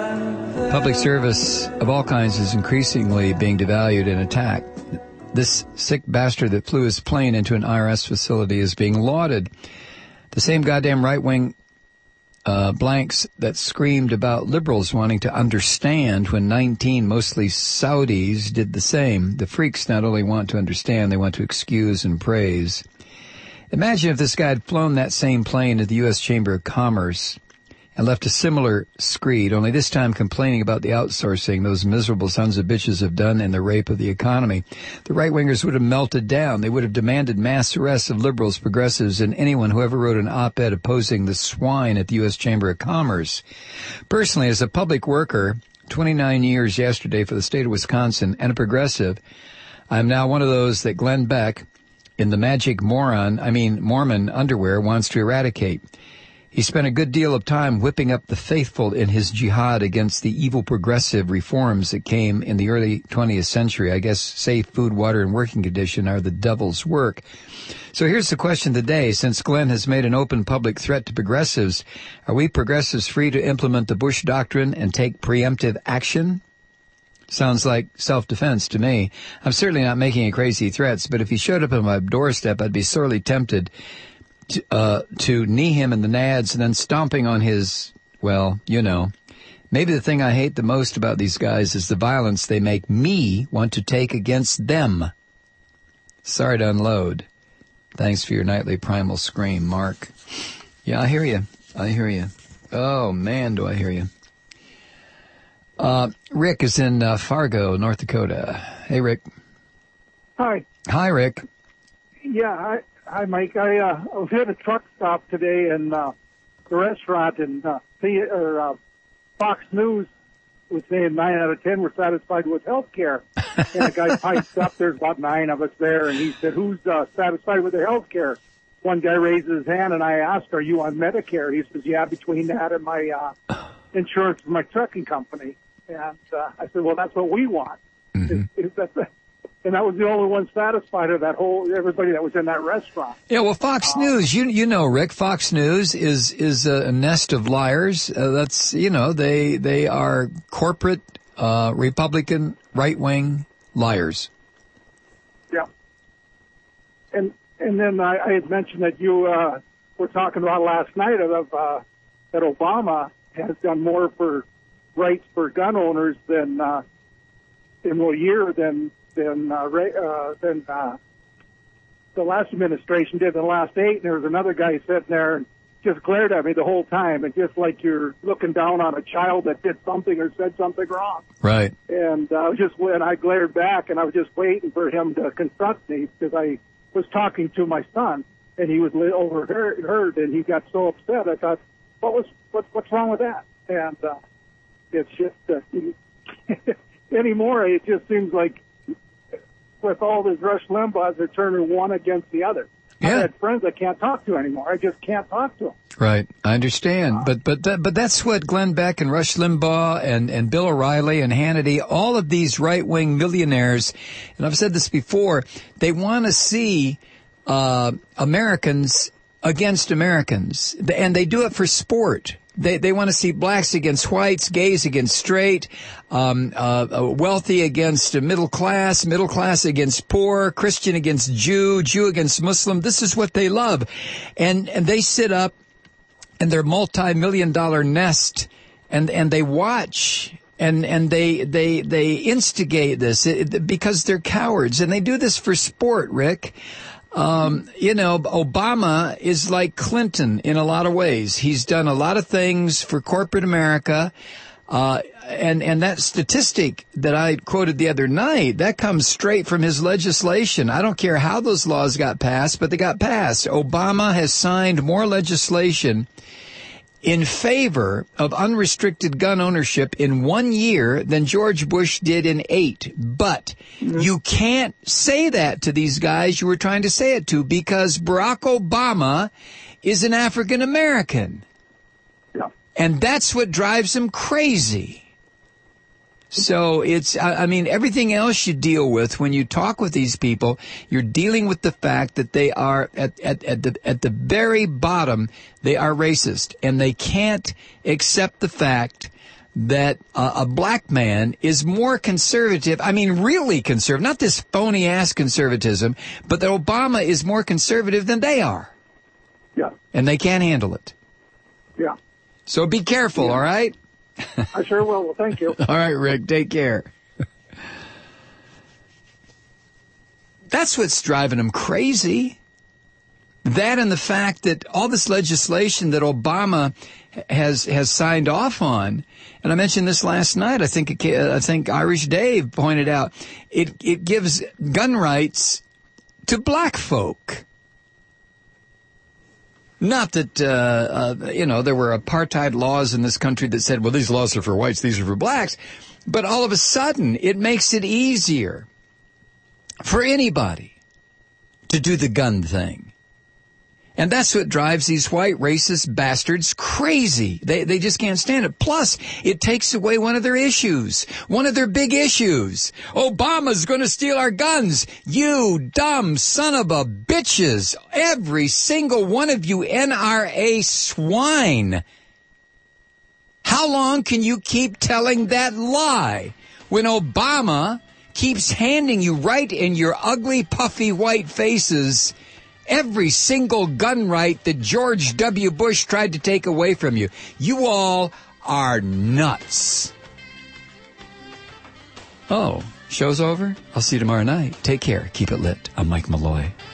Public service of all kinds is increasingly being devalued and attacked. This sick bastard that flew his plane into an I R S facility is being lauded. The same goddamn right-wing uh, blanks that screamed about liberals wanting to understand when nineteen, mostly Saudis, did the same. The freaks not only want to understand, they want to excuse and praise. Imagine if this guy had flown that same plane to the U S Chamber of Commerce and left a similar screed, only this time complaining about the outsourcing those miserable sons of bitches have done and the rape of the economy. The right-wingers would have melted down. They would have demanded mass arrests of liberals, progressives, and anyone who ever wrote an op-ed opposing the swine at the U S Chamber of Commerce. Personally, as a public worker, twenty-nine years yesterday for the state of Wisconsin, and a progressive. I'm now one of those that Glenn Beck, in the magic moron, I mean Mormon underwear, wants to eradicate. He spent a good deal of time whipping up the faithful in his jihad against the evil progressive reforms that came in the early twentieth century. I guess safe food, water, and working condition are the devil's work. So here's the question today. Since Glenn has made an open public threat to progressives, are we progressives free to implement the Bush Doctrine and take preemptive action? Sounds like self-defense to me. I'm certainly not making any crazy threats, but if he showed up on my doorstep, I'd be sorely tempted To, uh, to knee him in the nads and then stomping on his, well, you know. Maybe the thing I hate the most about these guys is the violence they make me want to take against them. Sorry to unload. Thanks for your nightly primal scream, Mark. Yeah, I hear you. I hear you. Oh, man, do I hear you. Uh, Rick is in uh, Fargo, North Dakota. Hey, Rick. Hi. Hi, Rick. Yeah, I... Hi, Mike. I, uh, I was at a truck stop today in uh, the restaurant, and uh, the, or, uh, Fox News was saying nine out of ten were satisfied with health care. And a guy pipes up, there's about nine of us there, and he said, who's uh, satisfied with their health care? One guy raises his hand, and I asked, are you on Medicare? He says, yeah, between that and my uh, insurance for my trucking company. And uh, I said, well, that's what we want. Mm-hmm. Is, is that the, And that was the only one satisfied of that whole, everybody that was in that restaurant. Yeah, well, Fox um, News, you you know, Rick, Fox News is is a nest of liars. Uh, that's, you know, they they are corporate, uh, Republican, right-wing liars. Yeah. And and then I, I had mentioned that you uh, were talking about last night of uh, that Obama has done more for rights for gun owners than uh, in a year than than uh, uh, than uh, the last administration did in the last eight. And there was another guy sitting there and just glared at me the whole time, and just like you're looking down on a child that did something or said something wrong. Right. And uh, I was just and I glared back, and I was just waiting for him to confront me because I was talking to my son, and he was overheard, heard, and he got so upset. I thought, what was what, what's wrong with that? And uh, it's just uh, anymore. It just seems like, with all this Rush Limbaugh, they're turning one against the other. Yeah. I had friends I can't talk to anymore. I just can't talk to them. Right. I understand. Uh, but but that, but that's what Glenn Beck and Rush Limbaugh and, and Bill O'Reilly and Hannity, all of these right-wing millionaires, and I've said this before, they want to see uh, Americans against Americans, and they do it for sport. They they want to see blacks against whites, gays against straight, um, uh, wealthy against middle class, middle class against poor, Christian against Jew, Jew against Muslim. This is what they love, and and they sit up in their multi-million dollar nest, and and they watch. And and they they they instigate this because they're cowards, and they do this for sport, Rick. Um, you know, Obama is like Clinton in a lot of ways. He's done a lot of things for corporate America. Uh, and, and that statistic that I quoted the other night, that comes straight from his legislation. I don't care how those laws got passed, but they got passed. Obama has signed more legislation in favor of unrestricted gun ownership in one year than George Bush did in eight. But mm-hmm. you can't say that to these guys you were trying to say it to, because Barack Obama is an African American. Yeah. And that's what drives him crazy. So it's, I mean, everything else you deal with when you talk with these people, you're dealing with the fact that they are at, at, at the, at the very bottom, they are racist, and they can't accept the fact that uh, a black man is more conservative. I mean, really conservative, not this phony ass conservatism, but that Obama is more conservative than they are. Yeah. And they can't handle it. Yeah. So be careful, yeah. All right? I sure will. Well, thank you. All right, Rick, take care. That's what's driving them crazy. That and the fact that all this legislation that Obama has has signed off on, and I mentioned this last night, I think I think Irish Dave pointed out, it it gives gun rights to black folk. Not that, uh, uh, you know, there were apartheid laws in this country that said, well, these laws are for whites, these are for blacks. But all of a sudden, it makes it easier for anybody to do the gun thing. And that's what drives these white racist bastards crazy. They they just can't stand it. Plus, it takes away one of their issues, one of their big issues. Obama's going to steal our guns. You dumb son of a bitches. Every single one of you N R A swine. How long can you keep telling that lie when Obama keeps handing you right in your ugly, puffy, white faces every single gun right that George W. Bush tried to take away from you? You all are nuts. Oh, show's over? I'll see you tomorrow night. Take care. Keep it lit. I'm Mike Malloy.